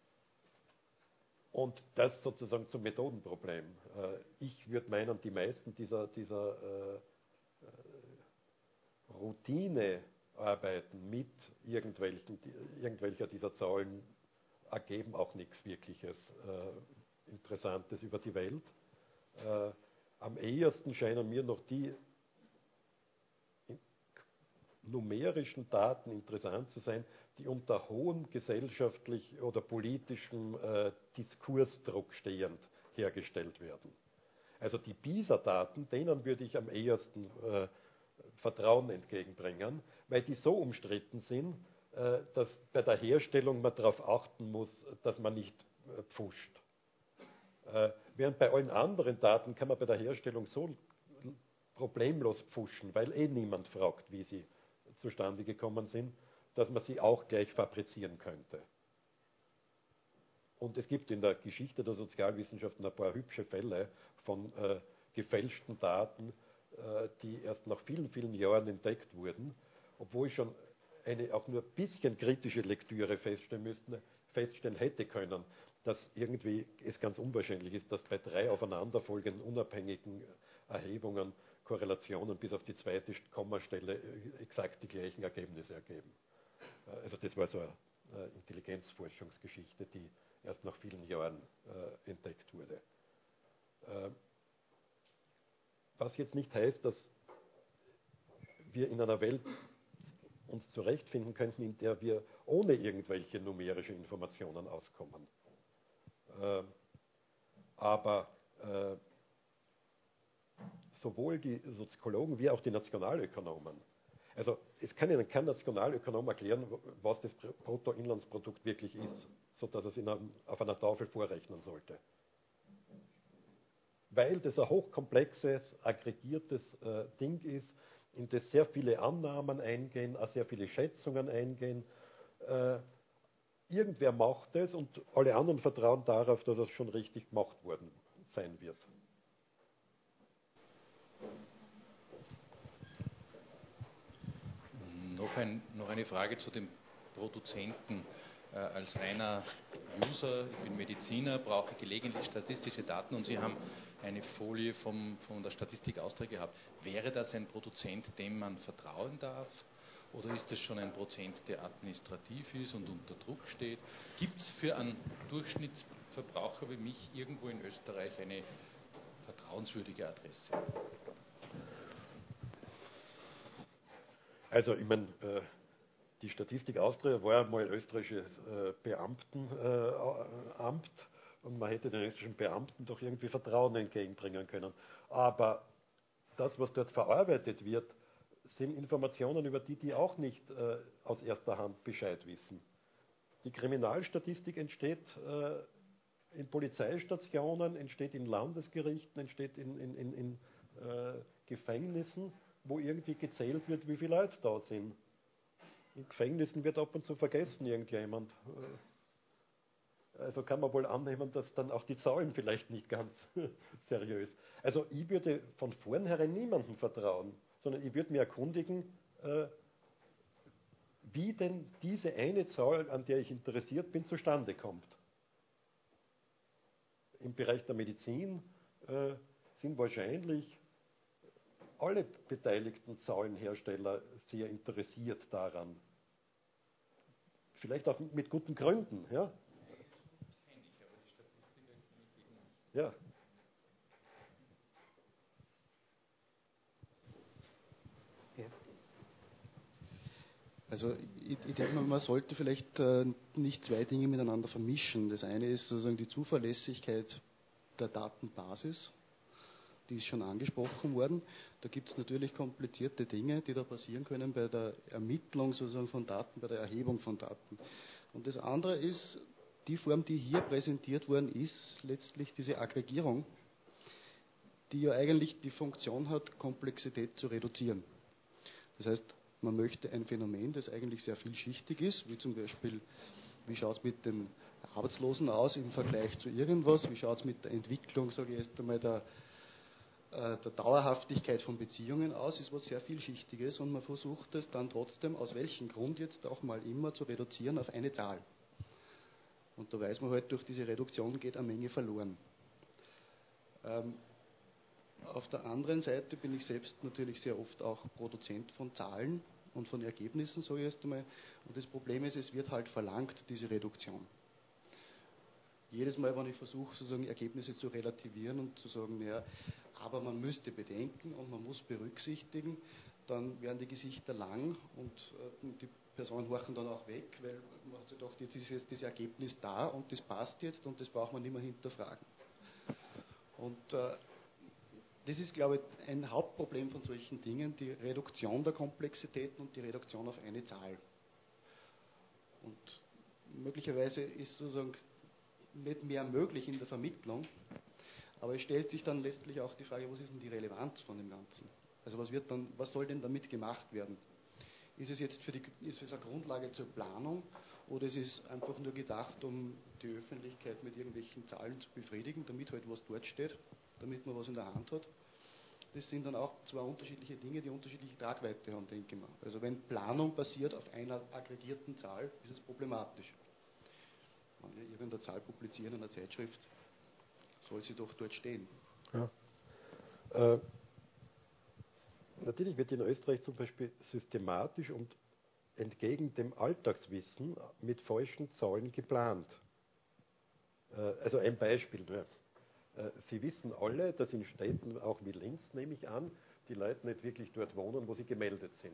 Und das sozusagen zum Methodenproblem. Ich würde meinen, die meisten dieser Routinearbeiten mit irgendwelcher dieser Zahlen ergeben auch nichts Wirkliches Interessantes über die Welt. Am ehesten scheinen mir noch die numerischen Daten interessant zu sein, die unter hohem gesellschaftlich oder politischem Diskursdruck stehend hergestellt werden. Also die PISA-Daten, denen würde ich am ehesten Vertrauen entgegenbringen, weil die so umstritten sind, dass bei der Herstellung man darauf achten muss, dass man nicht pfuscht. Während bei allen anderen Daten kann man bei der Herstellung so problemlos pfuschen, weil niemand fragt, wie sie zustande gekommen sind, dass man sie auch gleich fabrizieren könnte. Und es gibt in der Geschichte der Sozialwissenschaften ein paar hübsche Fälle von gefälschten Daten, die erst nach vielen, vielen Jahren entdeckt wurden, obwohl ich schon eine auch nur ein bisschen kritische Lektüre feststellen hätte können, dass irgendwie es ganz unwahrscheinlich ist, dass bei 3 aufeinanderfolgenden unabhängigen Erhebungen Korrelationen bis auf die zweite Kommastelle exakt die gleichen Ergebnisse ergeben. Also das war so eine Intelligenzforschungsgeschichte, die erst nach vielen Jahren entdeckt wurde. Was jetzt nicht heißt, dass wir in einer Welt uns zurechtfinden könnten, in der wir ohne irgendwelche numerische Informationen auskommen. Aber sowohl die Soziologen wie auch die Nationalökonomen, also es kann Ihnen kein Nationalökonom erklären, was das Bruttoinlandsprodukt wirklich ist, sodass er es auf einer Tafel vorrechnen sollte. Weil das ein hochkomplexes, aggregiertes Ding ist, in das sehr viele Annahmen eingehen, auch sehr viele Schätzungen eingehen. Irgendwer macht es und alle anderen vertrauen darauf, dass es schon richtig gemacht worden sein wird. Noch eine Frage zu den Produzenten. Als reiner User, ich bin Mediziner, brauche gelegentlich statistische Daten und Sie haben eine Folie von der Statistik Austria gehabt. Wäre das ein Produzent, dem man vertrauen darf? Oder ist das schon ein Produzent, der administrativ ist und unter Druck steht? Gibt es für einen Durchschnittsverbraucher wie mich irgendwo in Österreich eine vertrauenswürdige Adresse? Also, ich meine, die Statistik Austria war mal ein österreichisches Beamtenamt und man hätte den österreichischen Beamten doch irgendwie Vertrauen entgegenbringen können. Aber das, was dort verarbeitet wird, sind Informationen, über die auch nicht aus erster Hand Bescheid wissen. Die Kriminalstatistik entsteht in Polizeistationen, entsteht in Landesgerichten, entsteht in Gefängnissen, wo irgendwie gezählt wird, wie viele Leute da sind. In Gefängnissen wird ab und zu vergessen irgendjemand. Also kann man wohl annehmen, dass dann auch die Zahlen vielleicht nicht ganz seriös. Also ich würde von vornherein niemandem vertrauen, sondern ich würde mich erkundigen, wie denn diese eine Zahl, an der ich interessiert bin, zustande kommt. Im Bereich der Medizin sind wahrscheinlich alle beteiligten Zahlenhersteller sehr interessiert daran. Vielleicht auch mit guten Gründen. Ja? Ja. Also ich denke mal, man sollte vielleicht nicht 2 Dinge miteinander vermischen. Das eine ist sozusagen die Zuverlässigkeit der Datenbasis. Die ist schon angesprochen worden. Da gibt es natürlich komplizierte Dinge, die da passieren können bei der Ermittlung sozusagen von Daten, bei der Erhebung von Daten. Und das andere ist, die Form, die hier präsentiert worden ist, letztlich diese Aggregierung, die ja eigentlich die Funktion hat, Komplexität zu reduzieren. Das heißt, man möchte ein Phänomen, das eigentlich sehr vielschichtig ist, wie zum Beispiel, wie schaut es mit den Arbeitslosen aus im Vergleich zu irgendwas, wie schaut es mit der Entwicklung, sage ich jetzt einmal, der Dauerhaftigkeit von Beziehungen aus, ist was sehr Vielschichtiges und man versucht es dann trotzdem, aus welchem Grund jetzt auch mal immer, zu reduzieren auf eine Zahl. Und da weiß man halt, durch diese Reduktion geht eine Menge verloren. Auf der anderen Seite bin ich selbst natürlich sehr oft auch Produzent von Zahlen und von Ergebnissen, so erst einmal. Und das Problem ist, es wird halt verlangt, diese Reduktion. Jedes Mal, wenn ich versuche, sozusagen Ergebnisse zu relativieren und zu sagen, naja, aber man müsste bedenken und man muss berücksichtigen, dann werden die Gesichter lang und die Personen horchen dann auch weg, weil man hat sich gedacht, jetzt ist jetzt das Ergebnis da und das passt jetzt und das braucht man nicht mehr hinterfragen. Und das ist, glaube ich, ein Hauptproblem von solchen Dingen, die Reduktion der Komplexitäten und die Reduktion auf eine Zahl. Und möglicherweise ist sozusagen nicht mehr möglich in der Vermittlung, aber es stellt sich dann letztlich auch die Frage, was ist denn die Relevanz von dem Ganzen? Also was soll denn damit gemacht werden? Ist es jetzt ist es eine Grundlage zur Planung oder ist es einfach nur gedacht, um die Öffentlichkeit mit irgendwelchen Zahlen zu befriedigen, damit halt was dort steht, damit man was in der Hand hat? Das sind dann auch zwei unterschiedliche Dinge, die unterschiedliche Tragweite haben, denke ich mal. Also wenn Planung basiert auf einer aggregierten Zahl, ist es problematisch. Wenn wir irgendeine Zahl publizieren in einer Zeitschrift, soll sie doch dort stehen. Ja. Natürlich wird in Österreich zum Beispiel systematisch und entgegen dem Alltagswissen mit falschen Zahlen geplant. Also ein Beispiel nur. Sie wissen alle, dass in Städten, auch wie Linz nehme ich an, die Leute nicht wirklich dort wohnen, wo sie gemeldet sind.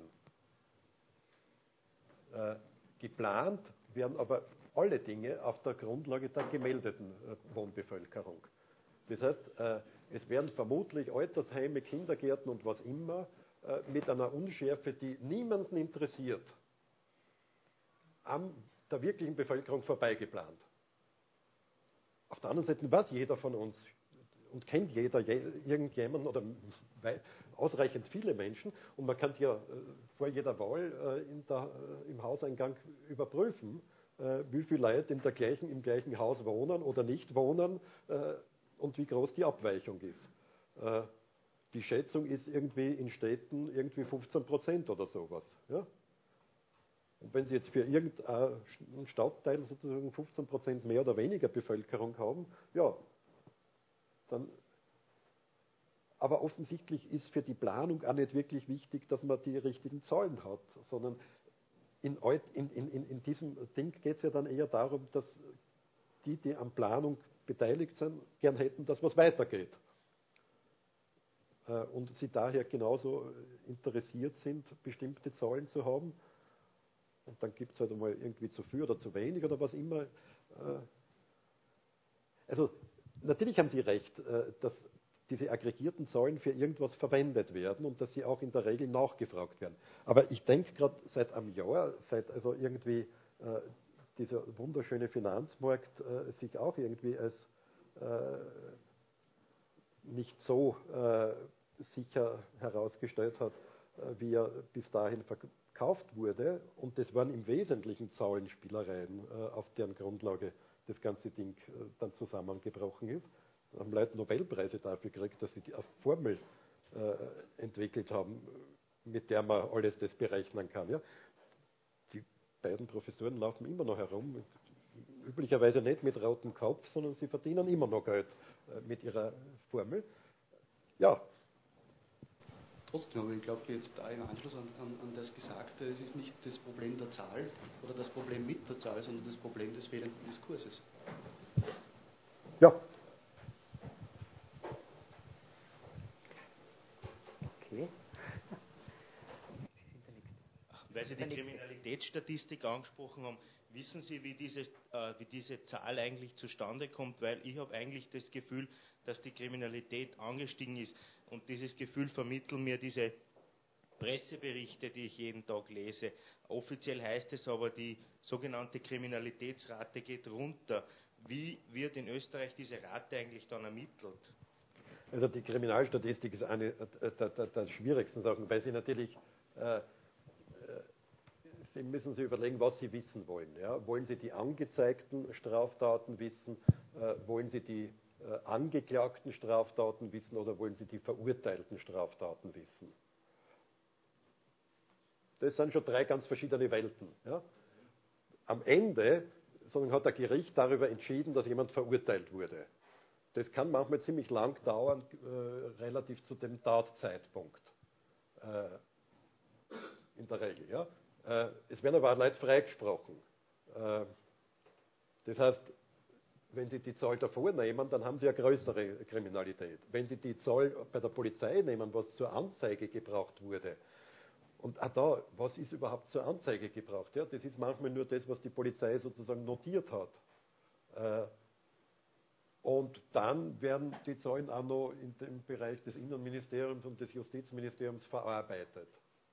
Geplant werden aber alle Dinge auf der Grundlage der gemeldeten Wohnbevölkerung. Das heißt, es werden vermutlich Altersheime, Kindergärten und was immer mit einer Unschärfe, die niemanden interessiert, an der wirklichen Bevölkerung vorbeigeplant. Auf der anderen Seite weiß jeder von uns und kennt jeder irgendjemanden oder ausreichend viele Menschen und man kann ja vor jeder Wahl im Hauseingang überprüfen, wie viele Leute im gleichen Haus wohnen oder nicht wohnen und wie groß die Abweichung ist. Die Schätzung ist irgendwie in Städten irgendwie 15% oder sowas. Ja? Und wenn Sie jetzt für irgendeinen Stadtteil sozusagen 15% mehr oder weniger Bevölkerung haben, ja, dann. Aber offensichtlich ist für die Planung auch nicht wirklich wichtig, dass man die richtigen Zahlen hat, sondern in diesem Ding geht es ja dann eher darum, dass die an Planung beteiligt sind, gern hätten, dass was weitergeht. Und sie daher genauso interessiert sind, bestimmte Zahlen zu haben. Und dann gibt es halt einmal irgendwie zu viel oder zu wenig oder was immer. Also natürlich haben Sie recht, dass diese aggregierten Zahlen für irgendwas verwendet werden und dass sie auch in der Regel nachgefragt werden. Aber ich denke gerade seit einem Jahr, seit also irgendwie dieser wunderschöne Finanzmarkt sich auch irgendwie als nicht so sicher herausgestellt hat, wie er bis dahin verkauft wurde. Und das waren im Wesentlichen Zahlenspielereien, auf deren Grundlage das ganze Ding dann zusammengebrochen ist. Da haben Leute Nobelpreise dafür gekriegt, dass sie eine Formel entwickelt haben, mit der man alles das berechnen kann. Ja? Die beiden Professoren laufen immer noch herum, üblicherweise nicht mit rotem Kopf, sondern sie verdienen immer noch Geld mit ihrer Formel. Ja. Trotzdem, aber ich glaube jetzt da im Anschluss an das Gesagte, es ist nicht das Problem der Zahl oder das Problem mit der Zahl, sondern das Problem des fehlenden Diskurses. Ja. Okay. Weil Sie die Kriminalitätsstatistik angesprochen haben, wissen Sie, wie diese Zahl eigentlich zustande kommt? Weil ich habe eigentlich das Gefühl, dass die Kriminalität angestiegen ist. Und dieses Gefühl vermitteln mir diese Presseberichte, die ich jeden Tag lese. Offiziell heißt es aber, die sogenannte Kriminalitätsrate geht runter. Wie wird in Österreich diese Rate eigentlich dann ermittelt? Also die Kriminalstatistik ist eine der schwierigsten Sachen, weil Sie natürlich, Sie müssen sich überlegen, was Sie wissen wollen. Ja? Wollen Sie die angezeigten Straftaten wissen? Wollen Sie die angeklagten Straftaten wissen oder wollen Sie die verurteilten Straftaten wissen? Das sind schon drei ganz verschiedene Welten. Ja? Am Ende hat der Gericht darüber entschieden, dass jemand verurteilt wurde. Das kann manchmal ziemlich lang dauern, relativ zu dem Tatzeitpunkt. In der Regel. Ja? Es werden aber auch Leute freigesprochen. Das heißt, wenn Sie die Zahl davor nehmen, dann haben Sie eine größere Kriminalität. Wenn Sie die Zahl bei der Polizei nehmen, was zur Anzeige gebraucht wurde, Und auch da, was ist überhaupt zur Anzeige gebraucht? Ja, das ist manchmal nur das, was die Polizei sozusagen notiert hat. Und dann werden die Zahlen auch noch in dem Bereich des Innenministeriums und des Justizministeriums verarbeitet.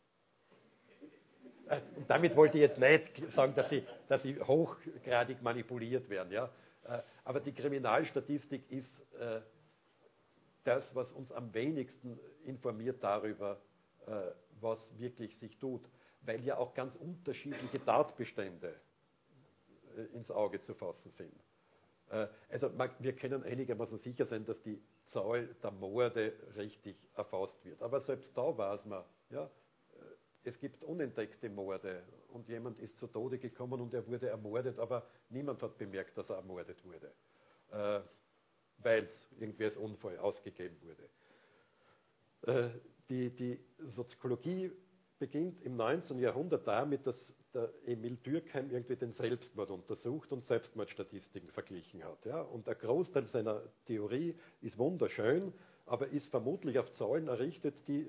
Und damit wollte ich jetzt nicht sagen, dass sie hochgradig manipuliert werden. Ja? Aber die Kriminalstatistik ist das, was uns am wenigsten informiert darüber, was wirklich sich tut, weil ja auch ganz unterschiedliche Tatbestände ins Auge zu fassen sind. Also wir können einigermaßen sicher sein, dass die Zahl der Morde richtig erfasst wird. Aber selbst da weiß man, ja, es gibt unentdeckte Morde und jemand ist zu Tode gekommen und er wurde ermordet, aber niemand hat bemerkt, dass er ermordet wurde, weil es irgendwie als Unfall ausgegeben wurde. Die Soziologie beginnt im 19. Jahrhundert damit, dass der Emil Durkheim irgendwie den Selbstmord untersucht und Selbstmordstatistiken verglichen hat. Ja? Und der Großteil seiner Theorie ist wunderschön, aber ist vermutlich auf Zahlen errichtet, die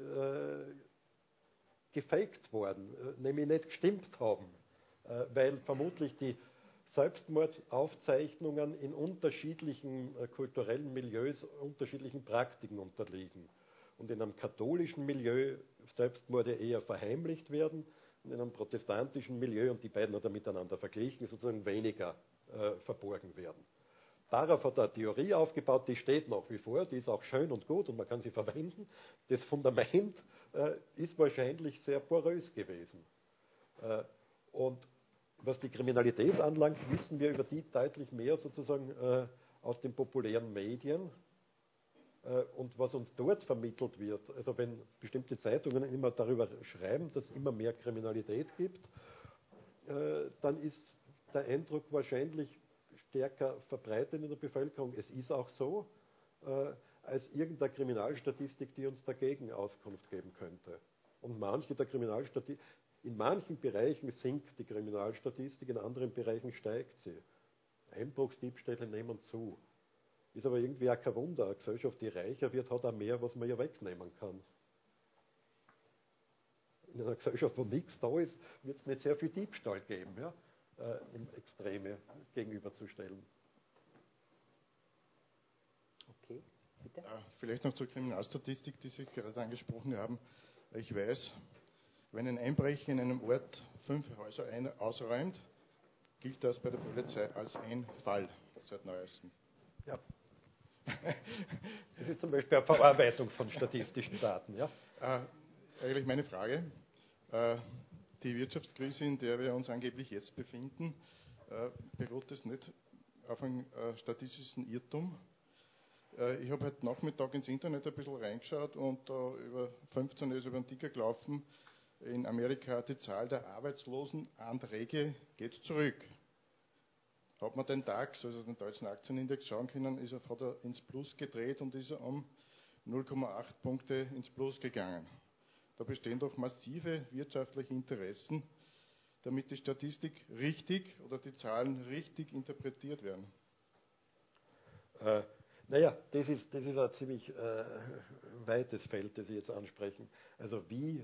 gefaked worden, nämlich nicht gestimmt haben, weil vermutlich die Selbstmordaufzeichnungen in unterschiedlichen kulturellen Milieus unterschiedlichen Praktiken unterliegen. Und in einem katholischen Milieu Selbstmorde eher verheimlicht werden und in einem protestantischen Milieu, und die beiden hat er miteinander verglichen, sozusagen weniger verborgen werden. Darauf hat er eine Theorie aufgebaut, die steht nach wie vor, die ist auch schön und gut und man kann sie verwenden. Das Fundament ist wahrscheinlich sehr porös gewesen. Und was die Kriminalität anlangt, wissen wir über die deutlich mehr sozusagen aus den populären Medien. Und was uns dort vermittelt wird, also wenn bestimmte Zeitungen immer darüber schreiben, dass es immer mehr Kriminalität gibt, dann ist der Eindruck wahrscheinlich stärker verbreitet in der Bevölkerung. Es ist auch so, als irgendeine Kriminalstatistik, die uns dagegen Auskunft geben könnte. Und in manchen Bereichen sinkt die Kriminalstatistik, in anderen Bereichen steigt sie. Einbruchsdiebstähle nehmen zu. Ist aber irgendwie auch kein Wunder. Eine Gesellschaft, die reicher wird, hat auch mehr, was man ja wegnehmen kann. In einer Gesellschaft, wo nichts da ist, wird es nicht sehr viel Diebstahl geben, ja? Im Extreme gegenüberzustellen. Okay, bitte. Vielleicht noch zur Kriminalstatistik, die Sie gerade angesprochen haben. Ich weiß, wenn ein Einbrecher in einem Ort 5 Häuser ausräumt, gilt das bei der Polizei als ein Fall seit neuestem. Ja. Das ist zum Beispiel eine Verarbeitung von statistischen Daten. Ja? Eigentlich meine Frage. Die Wirtschaftskrise, in der wir uns angeblich jetzt befinden, beruht es nicht auf einem statistischen Irrtum. Ich habe heute Nachmittag ins Internet ein bisschen reingeschaut und da über 15 ist über den Ticker gelaufen. In Amerika die Zahl der Arbeitslosenanträge geht zurück. Hat man den DAX, also den deutschen Aktienindex, schauen können, hat er ins Plus gedreht und ist er um 0,8 Punkte ins Plus gegangen. Da bestehen doch massive wirtschaftliche Interessen, damit die Statistik richtig oder die Zahlen richtig interpretiert werden. Naja, das ist ein ziemlich weites Feld, das Sie jetzt ansprechen. Also wie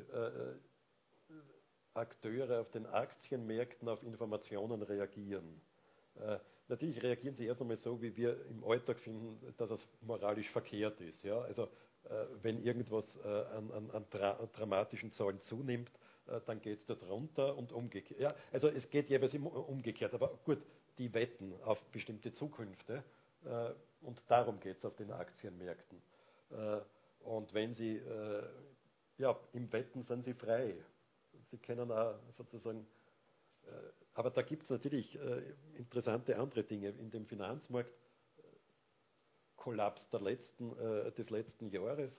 Akteure auf den Aktienmärkten auf Informationen reagieren. Natürlich reagieren sie erst einmal so, wie wir im Alltag finden, dass es moralisch verkehrt ist. Ja? Also wenn irgendwas an dramatischen Zahlen zunimmt, dann geht es dort runter und umgekehrt. Ja? Also es geht jeweils immer umgekehrt. Aber gut, die wetten auf bestimmte Zukünfte und darum geht es auf den Aktienmärkten. Und wenn sie, im Wetten sind sie frei. Sie können auch sozusagen... Aber da gibt es natürlich interessante andere Dinge. In dem Finanzmarkt Kollaps des letzten Jahres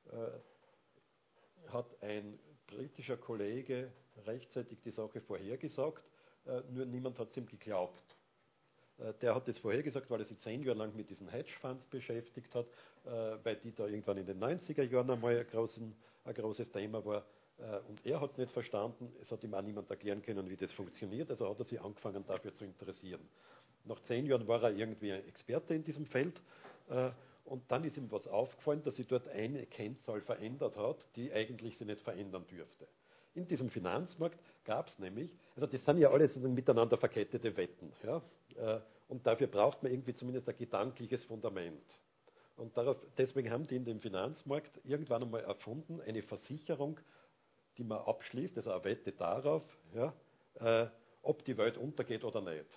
hat ein britischer Kollege rechtzeitig die Sache vorhergesagt, nur niemand hat es ihm geglaubt. Der hat das vorhergesagt, weil er sich 10 Jahre lang mit diesen Hedgefonds beschäftigt hat, weil die da irgendwann in den 90er Jahren einmal ein großes Thema war. Und er hat es nicht verstanden, es hat ihm auch niemand erklären können, wie das funktioniert, also hat er sich angefangen dafür zu interessieren. Nach 10 Jahren war er irgendwie ein Experte in diesem Feld und dann ist ihm was aufgefallen, dass sich dort eine Kennzahl verändert hat, die eigentlich sich nicht verändern dürfte. in diesem Finanzmarkt gab es nämlich, also das sind ja alles miteinander verkettete Wetten. Ja? Und dafür braucht man irgendwie zumindest ein gedankliches Fundament. Und deswegen haben die in dem Finanzmarkt irgendwann einmal erfunden, eine Versicherung, die man abschließt, also eine Wette darauf, ja, ob die Welt untergeht oder nicht.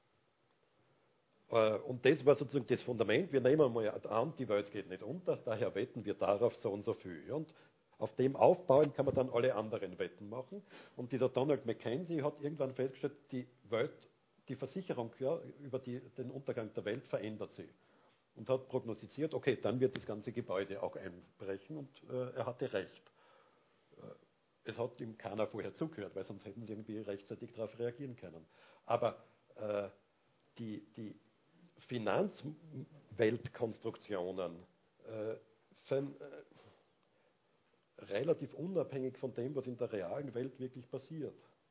Und das war sozusagen das Fundament. Wir nehmen mal an, die Welt geht nicht unter, daher wetten wir darauf so und so viel. Ja, und auf dem aufbauen kann man dann alle anderen Wetten machen. Und dieser Donald Mackenzie hat irgendwann festgestellt, die Versicherung über den Untergang der Welt verändert sich. Und hat prognostiziert, okay, dann wird das ganze Gebäude auch einbrechen. Und er hatte recht. Es hat ihm keiner vorher zugehört, weil sonst hätten sie irgendwie rechtzeitig darauf reagieren können. Aber die Finanzweltkonstruktionen sind relativ unabhängig von dem, was in der realen Welt wirklich passiert.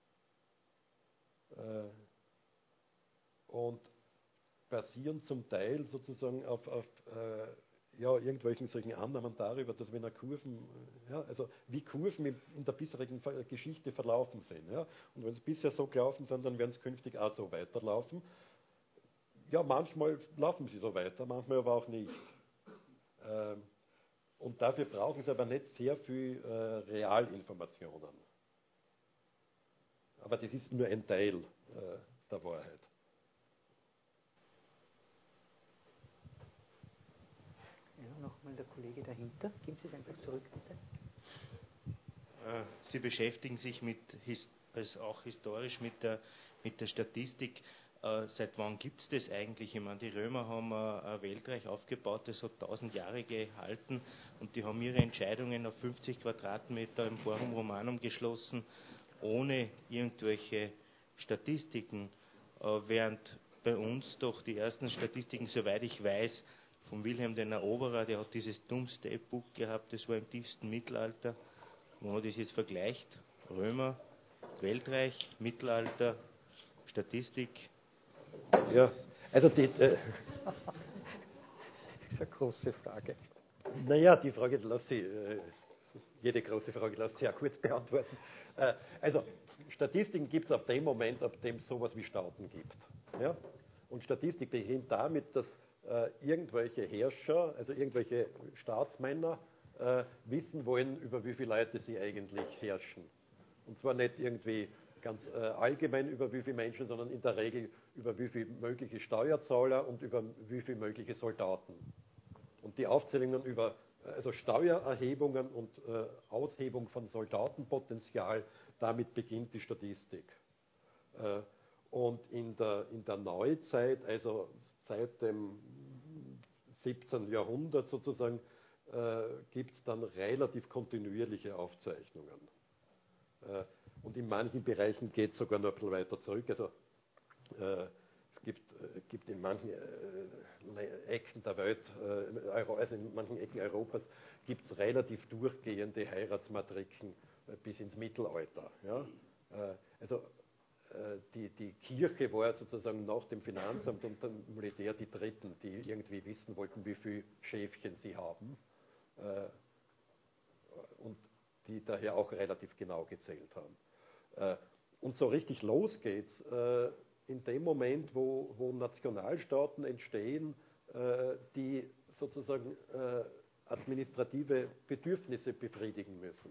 Und basieren zum Teil sozusagen auf irgendwelchen solchen Annahmen darüber, dass wenn Kurven, also wie Kurven in der bisherigen Geschichte verlaufen sind. Ja? Und wenn es bisher so gelaufen sind, dann werden es künftig auch so weiterlaufen. Ja, manchmal laufen sie so weiter, manchmal aber auch nicht. Und dafür brauchen sie aber nicht sehr viel Realinformationen. Aber das ist nur ein Teil der Wahrheit. Ja, nochmal der Kollege dahinter. Geben Sie es einfach zurück, bitte. Sie beschäftigen sich auch historisch mit der Statistik. Seit wann gibt es das eigentlich? Ich meine, die Römer haben ein Weltreich aufgebaut, das hat 1000 Jahre gehalten und die haben ihre Entscheidungen auf 50 Quadratmeter im Forum Romanum geschlossen, ohne irgendwelche Statistiken. Während bei uns doch die ersten Statistiken, soweit ich weiß, von Wilhelm den Eroberer, der hat dieses Domesday Book gehabt, das war im tiefsten Mittelalter. Wenn man das jetzt vergleicht, Römer, Weltreich, Mittelalter, Statistik. Ja, also das ist eine große Frage. Naja, die Frage jede große Frage lässt sich auch kurz beantworten. Also Statistiken gibt es ab dem Moment, ab dem es sowas wie Staaten gibt. Ja? Und Statistik beginnt damit, dass irgendwelche Herrscher, also irgendwelche Staatsmänner, wissen wollen, über wie viele Leute sie eigentlich herrschen. Und zwar nicht irgendwie ganz allgemein über wie viele Menschen, sondern in der Regel über wie viele mögliche Steuerzahler und über wie viele mögliche Soldaten. Und die Aufzählungen über Steuererhebungen und Aushebung von Soldatenpotenzial, damit beginnt die Statistik. Und in der Neuzeit, also seit dem 17. Jahrhundert sozusagen, gibt es dann relativ kontinuierliche Aufzeichnungen. Und in manchen Bereichen geht es sogar noch ein bisschen weiter zurück. Also es gibt in manchen Ecken der Welt, also in manchen Ecken Europas, gibt es relativ durchgehende Heiratsmatriken bis ins Mittelalter. Ja? Also die Kirche war sozusagen nach dem Finanzamt und dem Militär die Dritten, die irgendwie wissen wollten, wie viele Schäfchen sie haben. Und die daher auch relativ genau gezählt haben. Und so richtig los geht's in dem Moment, wo Nationalstaaten entstehen, die sozusagen administrative Bedürfnisse befriedigen müssen.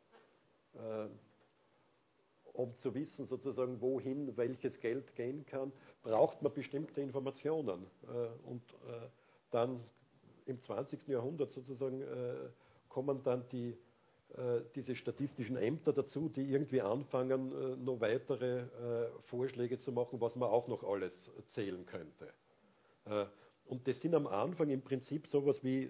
Um zu wissen, sozusagen, wohin welches Geld gehen kann, braucht man bestimmte Informationen. Und dann im 20. Jahrhundert sozusagen kommen dann diese statistischen Ämter dazu, die irgendwie anfangen, noch weitere Vorschläge zu machen, was man auch noch alles zählen könnte. Und das sind am Anfang im Prinzip sowas wie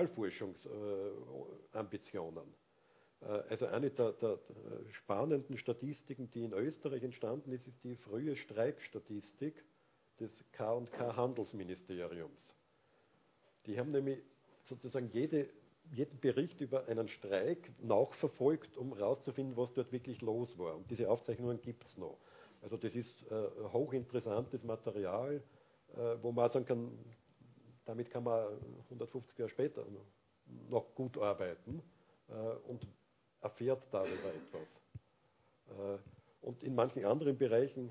Sozialforschungsambitionen. Also eine der spannenden Statistiken, die in Österreich entstanden ist, ist die frühe Streikstatistik des K&K Handelsministeriums. Die haben nämlich sozusagen jeden Bericht über einen Streik nachverfolgt, um herauszufinden, was dort wirklich los war. Und diese Aufzeichnungen gibt es noch. Also das ist hochinteressantes Material, wo man sagen kann, damit kann man 150 Jahre später noch gut arbeiten und erfährt darüber etwas. Und in manchen anderen Bereichen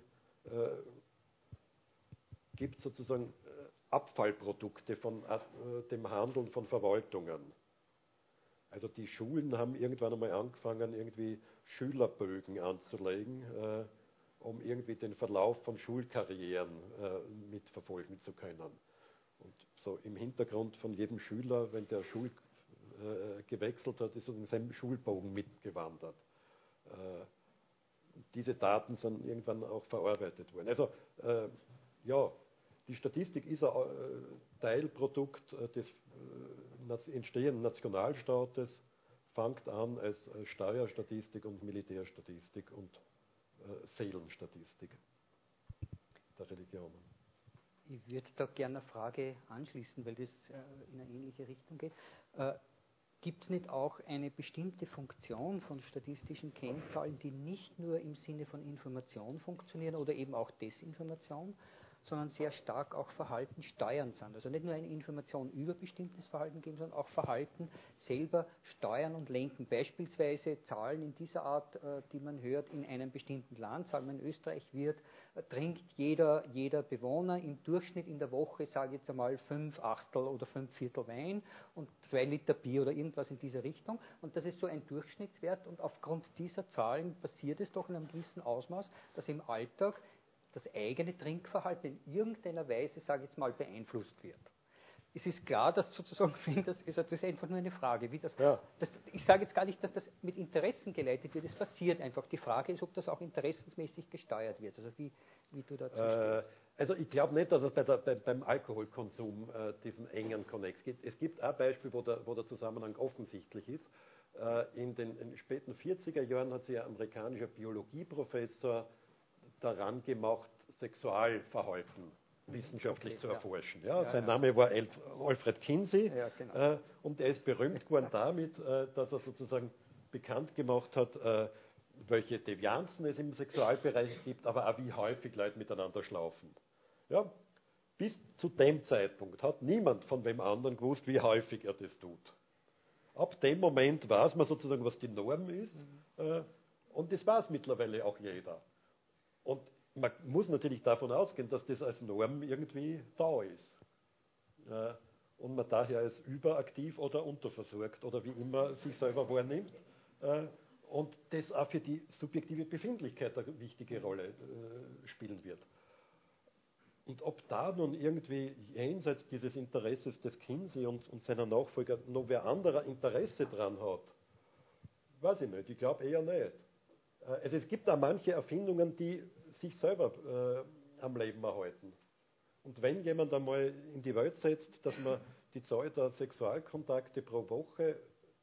gibt es sozusagen Abfallprodukte von dem Handeln von Verwaltungen. Also die Schulen haben irgendwann einmal angefangen, irgendwie Schülerbögen anzulegen, um irgendwie den Verlauf von Schulkarrieren mitverfolgen zu können. Und so im Hintergrund von jedem Schüler, wenn der Schul gewechselt hat, ist in seinem Schulbogen mitgewandert. Diese Daten sind irgendwann auch verarbeitet worden. Also ja, die Statistik ist ein Teilprodukt des entstehenden Nationalstaates, fängt an als Steuerstatistik und Militärstatistik und Seelenstatistik der Religionen. Ich würde da gerne eine Frage anschließen, weil das in eine ähnliche Richtung geht. Gibt es nicht auch eine bestimmte Funktion von statistischen Kennzahlen, die nicht nur im Sinne von Information funktionieren oder eben auch Desinformation, sondern sehr stark auch Verhalten steuern sind? Also nicht nur eine Information über bestimmtes Verhalten geben, sondern auch Verhalten selber steuern und lenken. Beispielsweise Zahlen in dieser Art, die man hört in einem bestimmten Land. Sagen wir, in Österreich trinkt jeder Bewohner im Durchschnitt in der Woche, sage ich jetzt einmal, 5 Achtel oder 5 Viertel Wein und 2 Liter Bier oder irgendwas in dieser Richtung. Und das ist so ein Durchschnittswert. Und aufgrund dieser Zahlen passiert es doch in einem gewissen Ausmaß, dass im Alltag das eigene Trinkverhalten in irgendeiner Weise, sage ich jetzt mal, beeinflusst wird. Es ist klar, dass sozusagen, das ist einfach nur eine Frage, wie ich sage jetzt gar nicht, dass das mit Interessen geleitet wird, es passiert einfach. Die Frage ist, ob das auch interessensmäßig gesteuert wird, also wie du dazu stehst. Also ich glaube nicht, dass es beim Alkoholkonsum diesen engen Konnex gibt. Es gibt ein Beispiel, wo der Zusammenhang offensichtlich ist. In den späten 40er Jahren hat sich ein amerikanischer Biologieprofessor daran gemacht, Sexualverhalten wissenschaftlich zu erforschen. Ja, sein Name war Alfred Kinsey, genau. Und er ist berühmt geworden damit, dass er sozusagen bekannt gemacht hat, welche Devianzen es im Sexualbereich gibt, aber auch wie häufig Leute miteinander schlafen. Ja, bis zu dem Zeitpunkt hat niemand von wem anderen gewusst, wie häufig er das tut. Ab dem Moment weiß man sozusagen, was die Norm ist, und das weiß mittlerweile auch jeder. Und man muss natürlich davon ausgehen, dass das als Norm irgendwie da ist. Und man daher als überaktiv oder unterversorgt oder wie immer sich selber wahrnimmt. Und das auch für die subjektive Befindlichkeit eine wichtige Rolle spielen wird. Und ob da nun irgendwie jenseits dieses Interesses des Kinsey und seiner Nachfolger noch wer anderer Interesse dran hat, weiß ich nicht. Ich glaube eher nicht. Also es gibt auch manche Erfindungen, die sich selber am Leben erhalten. Und wenn jemand einmal in die Welt setzt, dass man die Zahl der Sexualkontakte pro Woche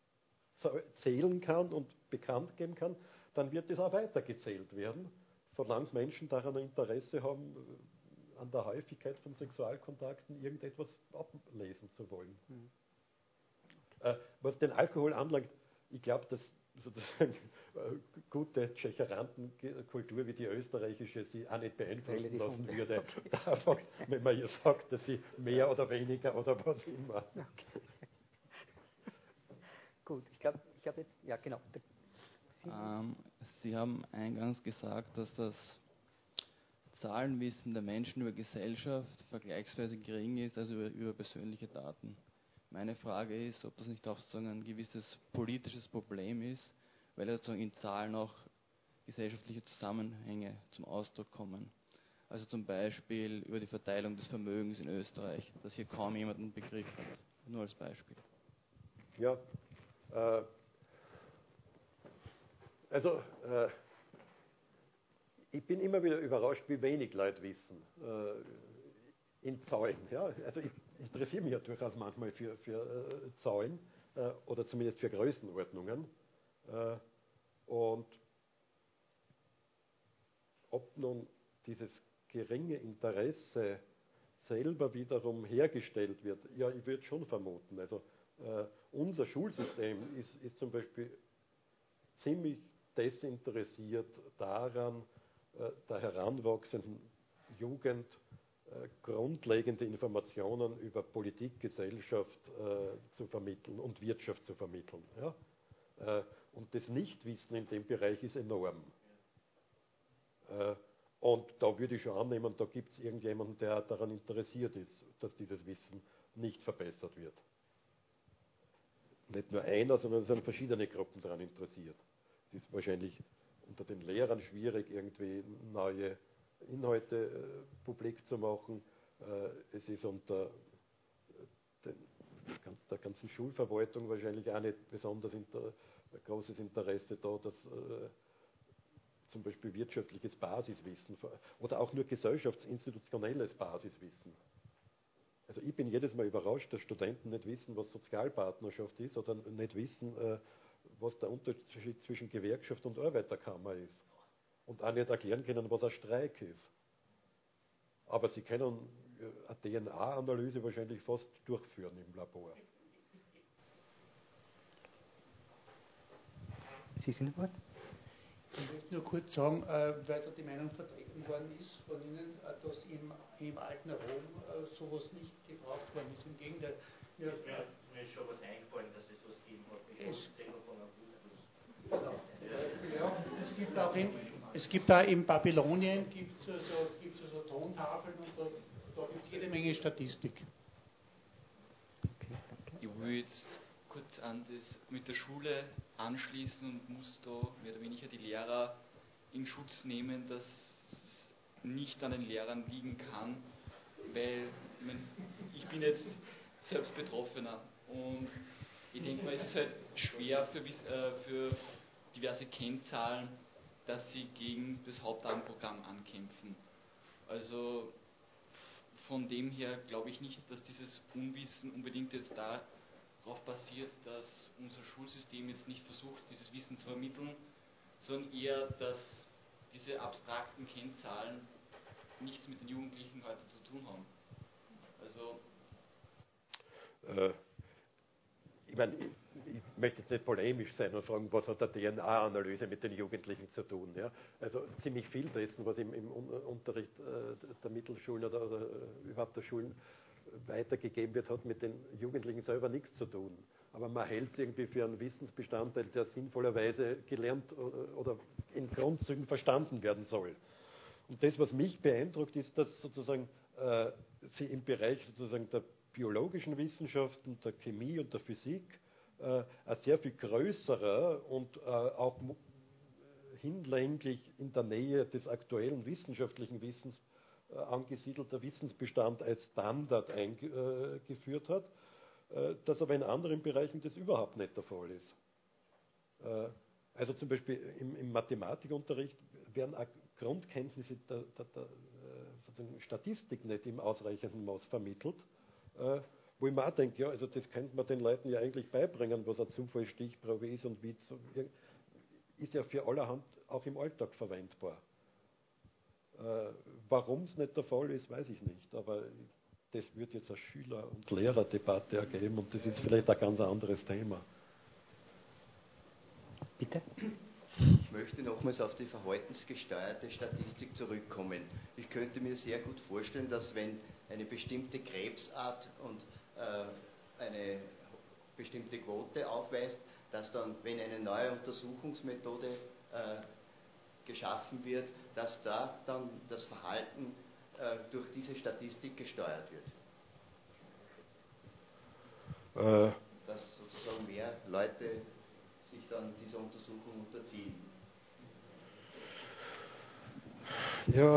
zählen kann und bekannt geben kann, dann wird das auch weitergezählt werden, solange Menschen daran ein Interesse haben, an der Häufigkeit von Sexualkontakten irgendetwas ablesen zu wollen. Was den Alkohol anlangt, ich glaube, dass sozusagen gute Tschecherantenkultur wie die österreichische sie auch nicht beeinflussen lassen würde. Okay. Einfach, wenn man ihr sagt, dass sie mehr oder weniger oder was immer. Okay. Gut, ich glaube, ich habe jetzt, ja genau. Sie haben eingangs gesagt, dass das Zahlenwissen der Menschen über Gesellschaft vergleichsweise gering ist, also über persönliche Daten. Meine Frage ist, ob das nicht auch sozusagen ein gewisses politisches Problem ist, weil ja sozusagen in Zahlen auch gesellschaftliche Zusammenhänge zum Ausdruck kommen. Also zum Beispiel über die Verteilung des Vermögens in Österreich, das hier kaum jemand einen Begriff hat. Nur als Beispiel. Ja, ich bin immer wieder überrascht, wie wenig Leute wissen in Zahlen. Ja? Also ich interessiere mich ja durchaus manchmal für Zahlen oder zumindest für Größenordnungen. Und ob nun dieses geringe Interesse selber wiederum hergestellt wird, ja, ich würde schon vermuten. Also unser Schulsystem ist zum Beispiel ziemlich desinteressiert daran, der heranwachsenden Jugend grundlegende Informationen über Politik, Gesellschaft zu vermitteln und Wirtschaft zu vermitteln. Ja? Und das Nichtwissen in dem Bereich ist enorm. Und da würde ich schon annehmen, da gibt es irgendjemanden, der daran interessiert ist, dass dieses Wissen nicht verbessert wird. Nicht nur einer, sondern es sind verschiedene Gruppen daran interessiert. Es ist wahrscheinlich unter den Lehrern schwierig, irgendwie neue Inhalte publik zu machen. Es ist unter der ganzen Schulverwaltung wahrscheinlich auch nicht besonders großes Interesse da, dass zum Beispiel wirtschaftliches Basiswissen oder auch nur gesellschaftsinstitutionelles Basiswissen. Also ich bin jedes Mal überrascht, dass Studenten nicht wissen, was Sozialpartnerschaft ist oder nicht wissen, was der Unterschied zwischen Gewerkschaft und Arbeiterkammer ist. Und auch nicht erklären können, was ein Streik ist. Aber sie können eine DNA-Analyse wahrscheinlich fast durchführen im Labor. Sie sind Wort? Ich möchte nur kurz sagen, weil da die Meinung vertreten worden ist von Ihnen, dass im alten Rom sowas nicht gebraucht worden ist. Im Gegenteil. Mir ist schon was eingefallen, dass es was gegeben hat. Ja, es gibt da in Babylonien gibt's also Tontafeln und da gibt es jede Menge Statistik. Ich will jetzt kurz an das mit der Schule anschließen und muss da mehr oder weniger die Lehrer in Schutz nehmen, dass nicht an den Lehrern liegen kann, weil ich bin jetzt selbst Betroffener und ich denke mal, es ist halt schwer für diverse Kennzahlen, dass sie gegen das Hauptabendprogramm ankämpfen. Also von dem her glaube ich nicht, dass dieses Unwissen unbedingt jetzt darauf basiert, dass unser Schulsystem jetzt nicht versucht, dieses Wissen zu vermitteln, sondern eher, dass diese abstrakten Kennzahlen nichts mit den Jugendlichen heute zu tun haben. Also ich meine, ich möchte jetzt nicht polemisch sein und fragen, was hat eine DNA-Analyse mit den Jugendlichen zu tun. Ja? Also ziemlich viel dessen, was im Unterricht der Mittelschulen oder überhaupt der Schulen weitergegeben wird, hat mit den Jugendlichen selber nichts zu tun. Aber man hält es irgendwie für einen Wissensbestandteil, der sinnvollerweise gelernt oder in Grundzügen verstanden werden soll. Und das, was mich beeindruckt, ist, dass sozusagen sie im Bereich sozusagen der biologischen Wissenschaften, der Chemie und der Physik ein sehr viel größerer und auch hinlänglich in der Nähe des aktuellen wissenschaftlichen Wissens angesiedelter Wissensbestand als Standard eingeführt hat, dass aber in anderen Bereichen das überhaupt nicht der Fall ist. Also zum Beispiel im Mathematikunterricht werden auch Grundkenntnisse der Statistik nicht im ausreichenden Maß vermittelt, wo ich mir auch denke, ja, also das könnte man den Leuten ja eigentlich beibringen, was eine Zufallsstichprobe ist und wie, ist ja für allerhand auch im Alltag verwendbar. Warum es nicht der Fall ist, weiß ich nicht, aber das wird jetzt eine Schüler- und Lehrerdebatte ergeben und das ist vielleicht ein ganz anderes Thema. Bitte? Ich möchte nochmals auf die verhaltensgesteuerte Statistik zurückkommen. Ich könnte mir sehr gut vorstellen, dass wenn eine bestimmte Krebsart und eine bestimmte Quote aufweist, dass dann, wenn eine neue Untersuchungsmethode geschaffen wird, dass da dann das Verhalten durch diese Statistik gesteuert wird. Dass sozusagen mehr Leute sich dann dieser Untersuchung unterziehen. Ja,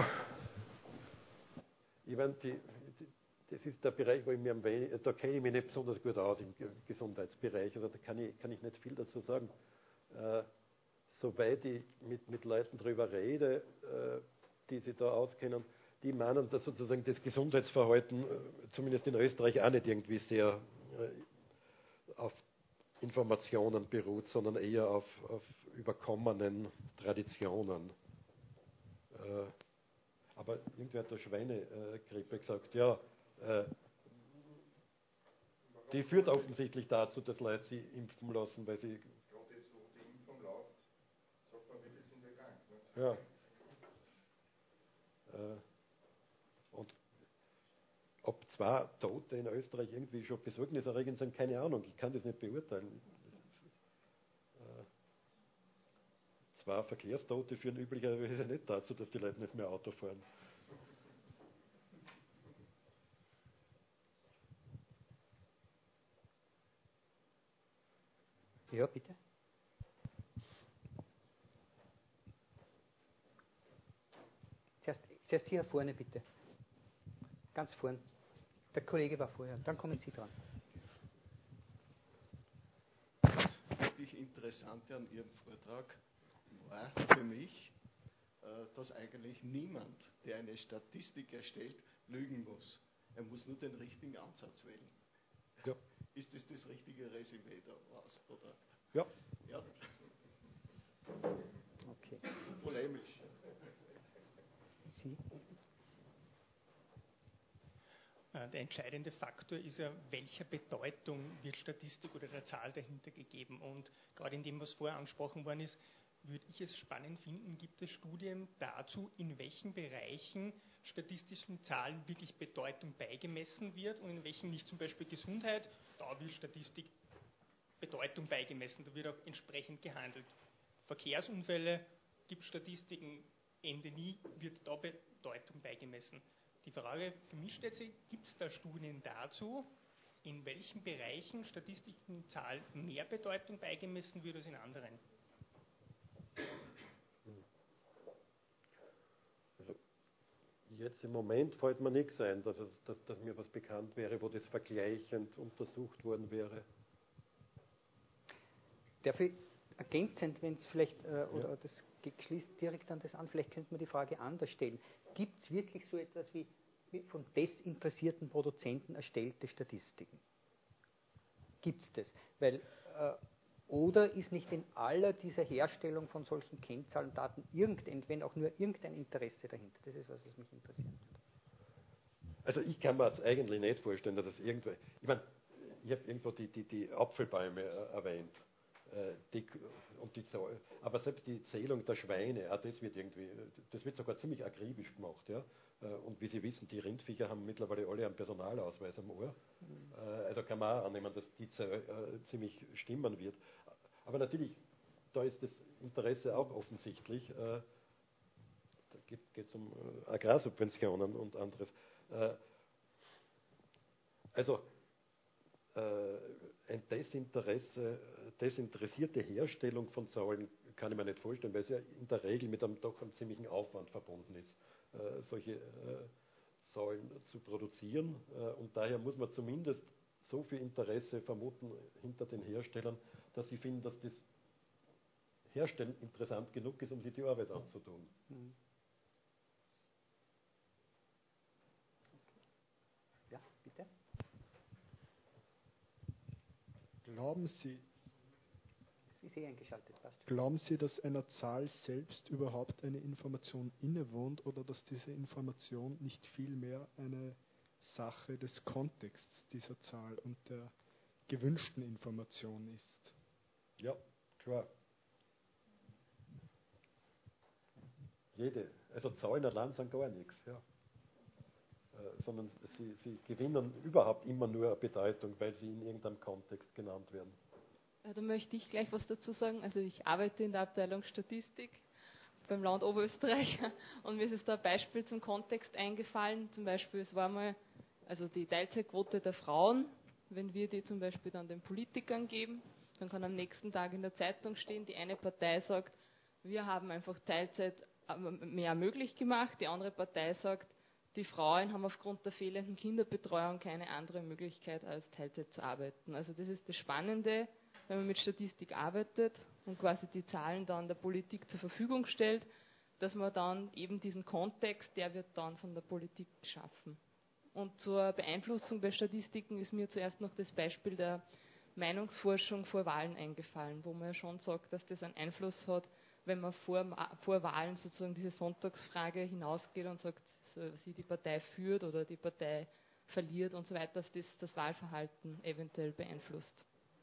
ich meine, das ist der Bereich, wo ich mir da kenne ich mich nicht besonders gut aus im Gesundheitsbereich, also da kann ich nicht viel dazu sagen. Soweit ich mit Leuten darüber rede, die sich da auskennen, die meinen, dass sozusagen das Gesundheitsverhalten, zumindest in Österreich, auch nicht irgendwie sehr auf Informationen beruht, sondern eher auf überkommenen Traditionen. Aber irgendwer hat der Schweinegrippe gesagt, ja, die führt offensichtlich dazu, dass Leute sich impfen lassen, weil sie... Gerade jetzt, wo die Impfung läuft, sagt man, wie viel sind wir krank? Ne? Ja. Und ob 2 Tote in Österreich irgendwie schon besorgniserregend sind, keine Ahnung, ich kann das nicht beurteilen. 2 Verkehrstote führen üblicherweise nicht dazu, dass die Leute nicht mehr Auto fahren. Ja, bitte. Zuerst hier vorne, bitte. Ganz vorne. Der Kollege war vorher, dann kommen Sie dran. Das wirklich Interessante an Ihrem Vortrag war für mich, dass eigentlich niemand, der eine Statistik erstellt, lügen muss. Er muss nur den richtigen Ansatz wählen. Ja. Ist das richtige Resümee da was? Oder? Ja. Ja. Okay. Polemisch. Sie? Der entscheidende Faktor ist ja, welcher Bedeutung wird Statistik oder der Zahl dahinter gegeben. Und gerade in dem, was vorher angesprochen worden ist, würde ich es spannend finden, gibt es Studien dazu, in welchen Bereichen statistischen Zahlen wirklich Bedeutung beigemessen wird und in welchen nicht, zum Beispiel Gesundheit, da wird Statistik Bedeutung beigemessen, da wird auch entsprechend gehandelt. Verkehrsunfälle, gibt Statistiken, Ende nie, wird da Bedeutung beigemessen. Die Frage für mich stellt sich, gibt es da Studien dazu, in welchen Bereichen statistischen Zahlen mehr Bedeutung beigemessen wird als in anderen? Also jetzt im Moment fällt mir nichts ein, dass mir was bekannt wäre, wo das vergleichend untersucht worden wäre. Dafür ergänzend, wenn es vielleicht, oder das schließt direkt an das an, vielleicht könnte man die Frage anders stellen. Gibt es wirklich so etwas wie von desinteressierten Produzenten erstellte Statistiken? Gibt es das? Weil, oder ist nicht in aller dieser Herstellung von solchen Kennzahlen, Daten, wenn auch nur irgendein Interesse dahinter? Das ist was mich interessiert. Also ich kann mir das eigentlich nicht vorstellen, dass es irgendwo... Ich meine, ich habe irgendwo die Apfelbäume erwähnt. Aber selbst die Zählung der Schweine, auch das wird sogar ziemlich akribisch gemacht. Ja? Und wie Sie wissen, die Rindviecher haben mittlerweile alle einen Personalausweis am Ohr. Also kann man auch annehmen, dass die ziemlich stimmen wird. Aber natürlich, da ist das Interesse auch offensichtlich. Da geht es um Agrarsubventionen und anderes. Ein desinteressierte Herstellung von Zahlen kann ich mir nicht vorstellen, weil es ja in der Regel mit einem doch einem ziemlichen Aufwand verbunden ist, solche Zahlen zu produzieren. Und daher muss man zumindest so viel Interesse vermuten hinter den Herstellern, dass sie finden, dass das Herstellen interessant genug ist, um sich die Arbeit anzutun. Ja, bitte. Glauben Sie, Sie sind eingeschaltet, passt. Glauben Sie, dass einer Zahl selbst überhaupt eine Information innewohnt oder dass diese Information nicht vielmehr eine Sache des Kontexts dieser Zahl und der gewünschten Information ist? Ja, klar. Also Zahlen allein sind gar nichts. Ja. Sondern sie gewinnen überhaupt immer nur Bedeutung, weil sie in irgendeinem Kontext genannt werden. Da möchte ich gleich was dazu sagen. Also ich arbeite in der Abteilung Statistik beim Land Oberösterreich und mir ist jetzt da ein Beispiel zum Kontext eingefallen. Zum Beispiel, es war mal die Teilzeitquote der Frauen, wenn wir die zum Beispiel dann den Politikern geben, dann kann am nächsten Tag in der Zeitung stehen, die eine Partei sagt, wir haben einfach Teilzeit mehr möglich gemacht, die andere Partei sagt, die Frauen haben aufgrund der fehlenden Kinderbetreuung keine andere Möglichkeit, als Teilzeit zu arbeiten. Also das ist das Spannende, wenn man mit Statistik arbeitet und quasi die Zahlen dann der Politik zur Verfügung stellt, dass man dann eben diesen Kontext, der wird dann von der Politik geschaffen. Und zur Beeinflussung bei Statistiken ist mir zuerst noch das Beispiel der Meinungsforschung vor Wahlen eingefallen, wo man ja schon sagt, dass das einen Einfluss hat, wenn man vor Wahlen sozusagen diese Sonntagsfrage hinausgeht und sagt, sie die Partei führt oder die Partei verliert und so weiter, dass das Wahlverhalten eventuell beeinflusst.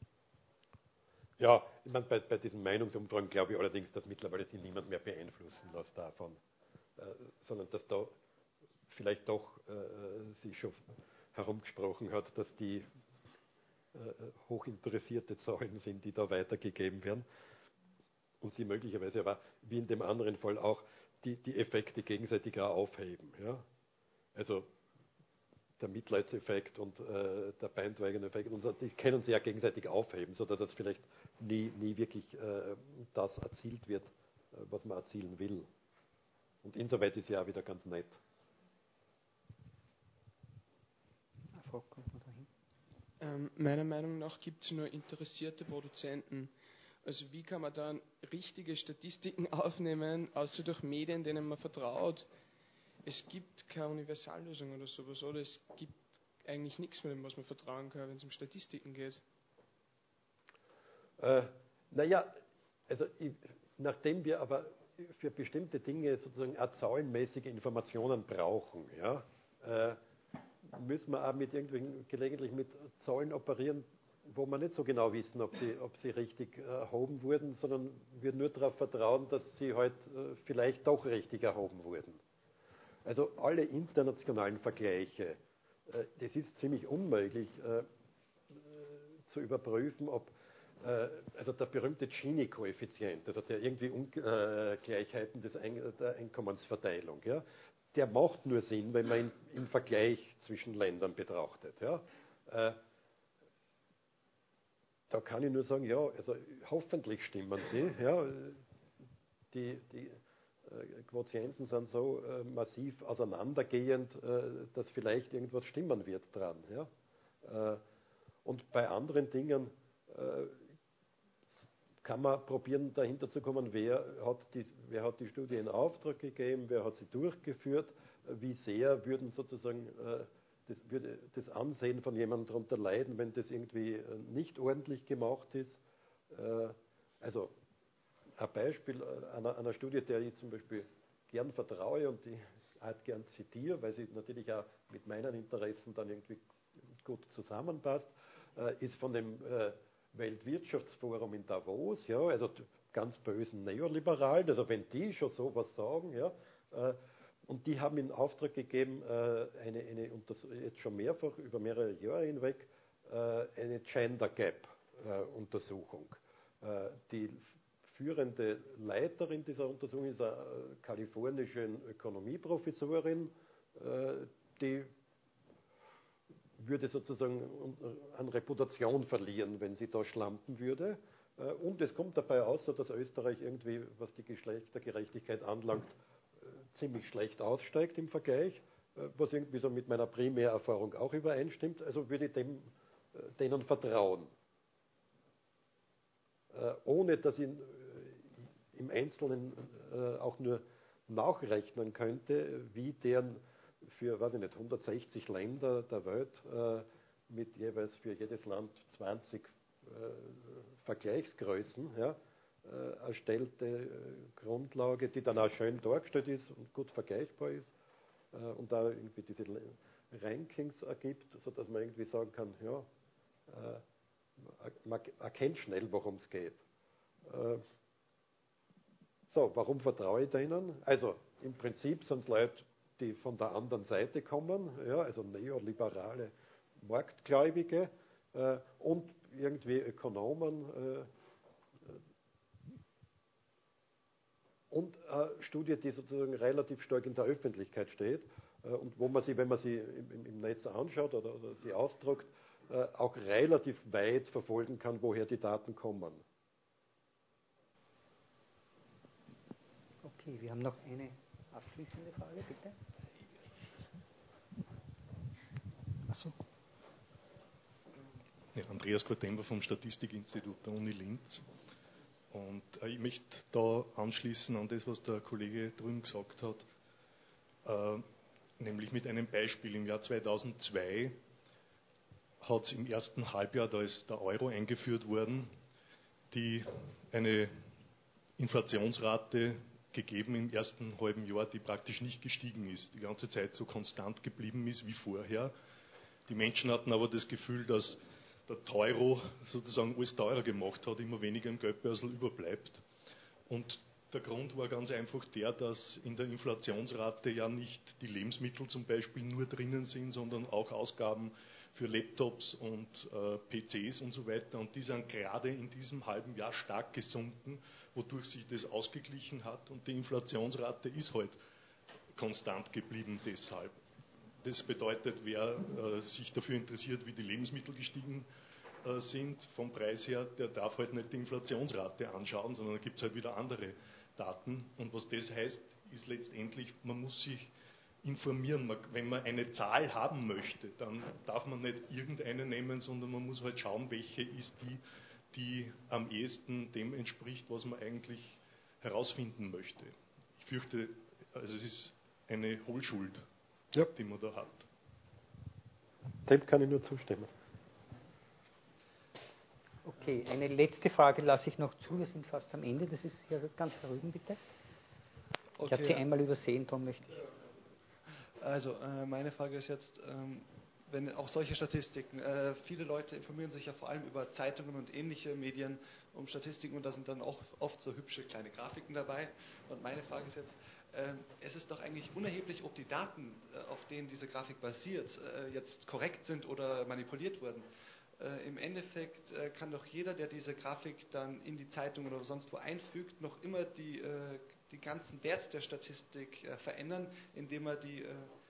Ja, ich meine, bei diesen Meinungsumfragen glaube ich allerdings, dass mittlerweile sich niemand mehr beeinflussen lässt davon, sondern dass da vielleicht doch sich schon herumgesprochen hat, dass die hochinteressierte Zahlen sind, die da weitergegeben werden. und sie möglicherweise aber, wie in dem anderen Fall auch, die Effekte gegenseitig auch aufheben. Ja? Also der Mitleidseffekt und der Bandwagon-Effekt, die können sie ja gegenseitig aufheben, sodass das vielleicht nie wirklich das erzielt wird, was man erzielen will. Und insoweit ist ja auch wieder ganz nett. Meiner Meinung nach gibt es nur interessierte Produzenten. Also wie kann man dann richtige Statistiken aufnehmen, außer durch Medien, denen man vertraut? Es gibt keine Universallösung oder sowas, oder? Es gibt eigentlich nichts mehr, was man vertrauen kann, wenn es um Statistiken geht. Naja, also nachdem wir aber für bestimmte Dinge sozusagen auch zahlenmäßige Informationen brauchen, ja, müssen wir auch gelegentlich mit Zahlen operieren, wo wir nicht so genau wissen, ob sie richtig erhoben wurden, sondern wir nur darauf vertrauen, dass sie halt vielleicht doch richtig erhoben wurden. Also alle internationalen Vergleiche, das ist ziemlich unmöglich zu überprüfen, ob also der berühmte Gini-Koeffizient, also der irgendwie Ungleichheiten der Einkommensverteilung, ja, der macht nur Sinn, wenn man ihn im Vergleich zwischen Ländern betrachtet. Ja. Da kann ich nur sagen, ja, also hoffentlich stimmen sie. Ja. Die Quotienten sind so massiv auseinandergehend, dass vielleicht irgendwas stimmen wird dran. Ja. Und bei anderen Dingen kann man probieren, dahinter zu kommen, wer hat die Studie in Auftrag gegeben, wer hat sie durchgeführt, wie sehr würde das Ansehen von jemandem darunter leiden, wenn das irgendwie nicht ordentlich gemacht ist. Also ein Beispiel einer Studie, der ich zum Beispiel gern vertraue und die halt gern zitiere, weil sie natürlich auch mit meinen Interessen dann irgendwie gut zusammenpasst, ist von dem Weltwirtschaftsforum in Davos, ja, also ganz bösen Neoliberalen, also wenn die schon sowas sagen, ja, und die haben in Auftrag gegeben, jetzt schon mehrfach über mehrere Jahre hinweg, eine Gender Gap Untersuchung. Die führende Leiterin dieser Untersuchung ist eine kalifornische Ökonomieprofessorin, die würde sozusagen an Reputation verlieren, wenn sie da schlampen würde. Und es kommt dabei aus, dass Österreich irgendwie, was die Geschlechtergerechtigkeit anlangt, ziemlich schlecht aussteigt im Vergleich, was irgendwie so mit meiner Primärerfahrung auch übereinstimmt. Also würde ich denen vertrauen. Ohne dass ich im Einzelnen auch nur nachrechnen könnte, wie deren für, weiß ich nicht, 160 Länder der Welt mit jeweils für jedes Land 20 Vergleichsgrößen, ja, erstellte Grundlage, die dann auch schön dargestellt ist und gut vergleichbar ist und da irgendwie diese Rankings ergibt, sodass man irgendwie sagen kann, ja, man erkennt schnell, worum es geht. So, warum vertraue ich denen? Also im Prinzip sind es Leute, die von der anderen Seite kommen, ja, also neoliberale Marktgläubige und irgendwie Ökonomen und eine Studie, die sozusagen relativ stark in der Öffentlichkeit steht und wo man sie, wenn man sie im Netz anschaut oder sie ausdruckt, auch relativ weit verfolgen kann, woher die Daten kommen. Okay, wir haben noch eine abschließende Frage, bitte. Achso. Ja, Andreas Kortember vom Statistikinstitut der Uni Linz. Und ich möchte da anschließen an das, was der Kollege drüben gesagt hat, nämlich mit einem Beispiel. Im Jahr 2002 hat es im ersten Halbjahr, da ist der Euro eingeführt worden, eine Inflationsrate gegeben im ersten halben Jahr, die praktisch nicht gestiegen ist, die ganze Zeit so konstant geblieben ist wie vorher. Die Menschen hatten aber das Gefühl, dass der Euro sozusagen alles teurer gemacht hat, immer weniger im Geldbörsel überbleibt. Und der Grund war ganz einfach der, dass in der Inflationsrate ja nicht die Lebensmittel zum Beispiel nur drinnen sind, sondern auch Ausgaben für Laptops und PCs und so weiter. Und die sind gerade in diesem halben Jahr stark gesunken, wodurch sich das ausgeglichen hat. Und die Inflationsrate ist halt konstant geblieben deshalb. Das bedeutet, wer sich dafür interessiert, wie die Lebensmittel gestiegen sind vom Preis her, der darf halt nicht die Inflationsrate anschauen, sondern da gibt es halt wieder andere Daten. Und was das heißt, ist letztendlich, man muss sich informieren. Wenn man eine Zahl haben möchte, dann darf man nicht irgendeine nehmen, sondern man muss halt schauen, welche ist die am ehesten dem entspricht, was man eigentlich herausfinden möchte. Ich fürchte, also es ist eine Hohlschuld, die man da hat. Dem kann ich nur zustimmen. Okay, eine letzte Frage lasse ich noch zu. Wir sind fast am Ende. Das ist hier ganz verrückt, bitte. Ich habe Sie einmal übersehen, darum möchte ich. Also, meine Frage ist jetzt, wenn auch solche Statistiken, viele Leute informieren sich ja vor allem über Zeitungen und ähnliche Medien um Statistiken und da sind dann auch oft so hübsche kleine Grafiken dabei. Und meine Frage ist jetzt, es ist doch eigentlich unerheblich, ob die Daten, auf denen diese Grafik basiert, jetzt korrekt sind oder manipuliert wurden. Im Endeffekt kann doch jeder, der diese Grafik dann in die Zeitung oder sonst wo einfügt, noch immer die ganzen Werte der Statistik verändern, indem er die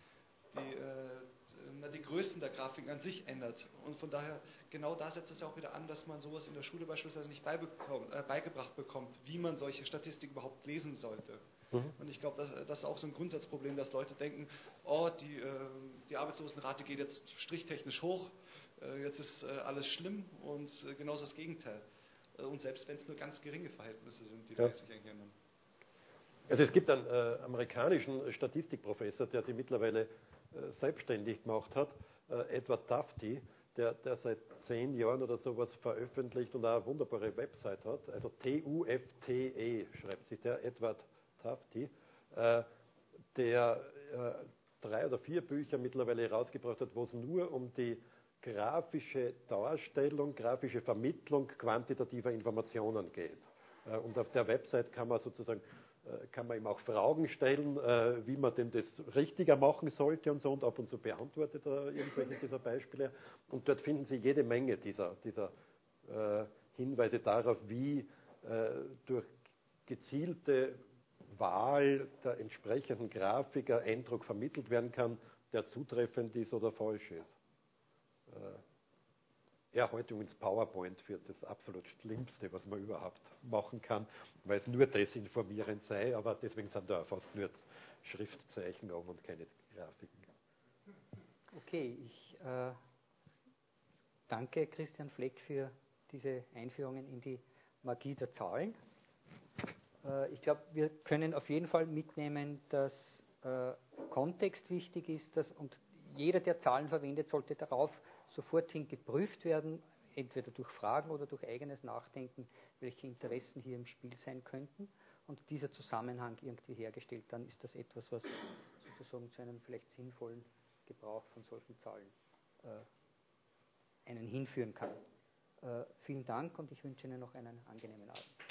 Größen der Grafiken an sich ändert. Und von daher, genau da setzt es ja auch wieder an, dass man sowas in der Schule beispielsweise nicht beigebracht bekommt, wie man solche Statistiken überhaupt lesen sollte. Und ich glaube, das ist auch so ein Grundsatzproblem, dass Leute denken, oh, die Arbeitslosenrate geht jetzt strichtechnisch hoch, jetzt ist alles schlimm und genauso das Gegenteil. Und selbst wenn es nur ganz geringe Verhältnisse sind, die da jetzt sich eigentlich ändern. Also es gibt einen amerikanischen Statistikprofessor, der sich mittlerweile selbstständig gemacht hat, Edward Tufte, der seit 10 Jahren oder sowas veröffentlicht und auch eine wunderbare Website hat. Also Tufte schreibt sich der, Edward Tufte, der 3 oder 4 Bücher mittlerweile herausgebracht hat, wo es nur um die grafische Darstellung, grafische Vermittlung quantitativer Informationen geht. Und auf der Website kann man sozusagen ihm auch Fragen stellen, wie man denn das richtiger machen sollte und so, und ab und zu beantwortet er irgendwelche dieser Beispiele. Und dort finden Sie jede Menge dieser Hinweise darauf, wie durch gezielte Wahl der entsprechenden Grafik ein Eindruck vermittelt werden kann, der zutreffend ist oder falsch ist. Er hält übrigens PowerPoint für das absolut Schlimmste, was man überhaupt machen kann, weil es nur desinformierend sei, aber deswegen sind da fast nur Schriftzeichen oben und keine Grafiken. Okay, ich danke Christian Fleck für diese Einführungen in die Magie der Zahlen. Ich glaube, wir können auf jeden Fall mitnehmen, dass Kontext wichtig ist, und jeder, der Zahlen verwendet, sollte darauf sofort hin geprüft werden, entweder durch Fragen oder durch eigenes Nachdenken, welche Interessen hier im Spiel sein könnten. Und dieser Zusammenhang irgendwie hergestellt, dann ist das etwas, was sozusagen zu einem vielleicht sinnvollen Gebrauch von solchen Zahlen einen hinführen kann. Vielen Dank und ich wünsche Ihnen noch einen angenehmen Abend.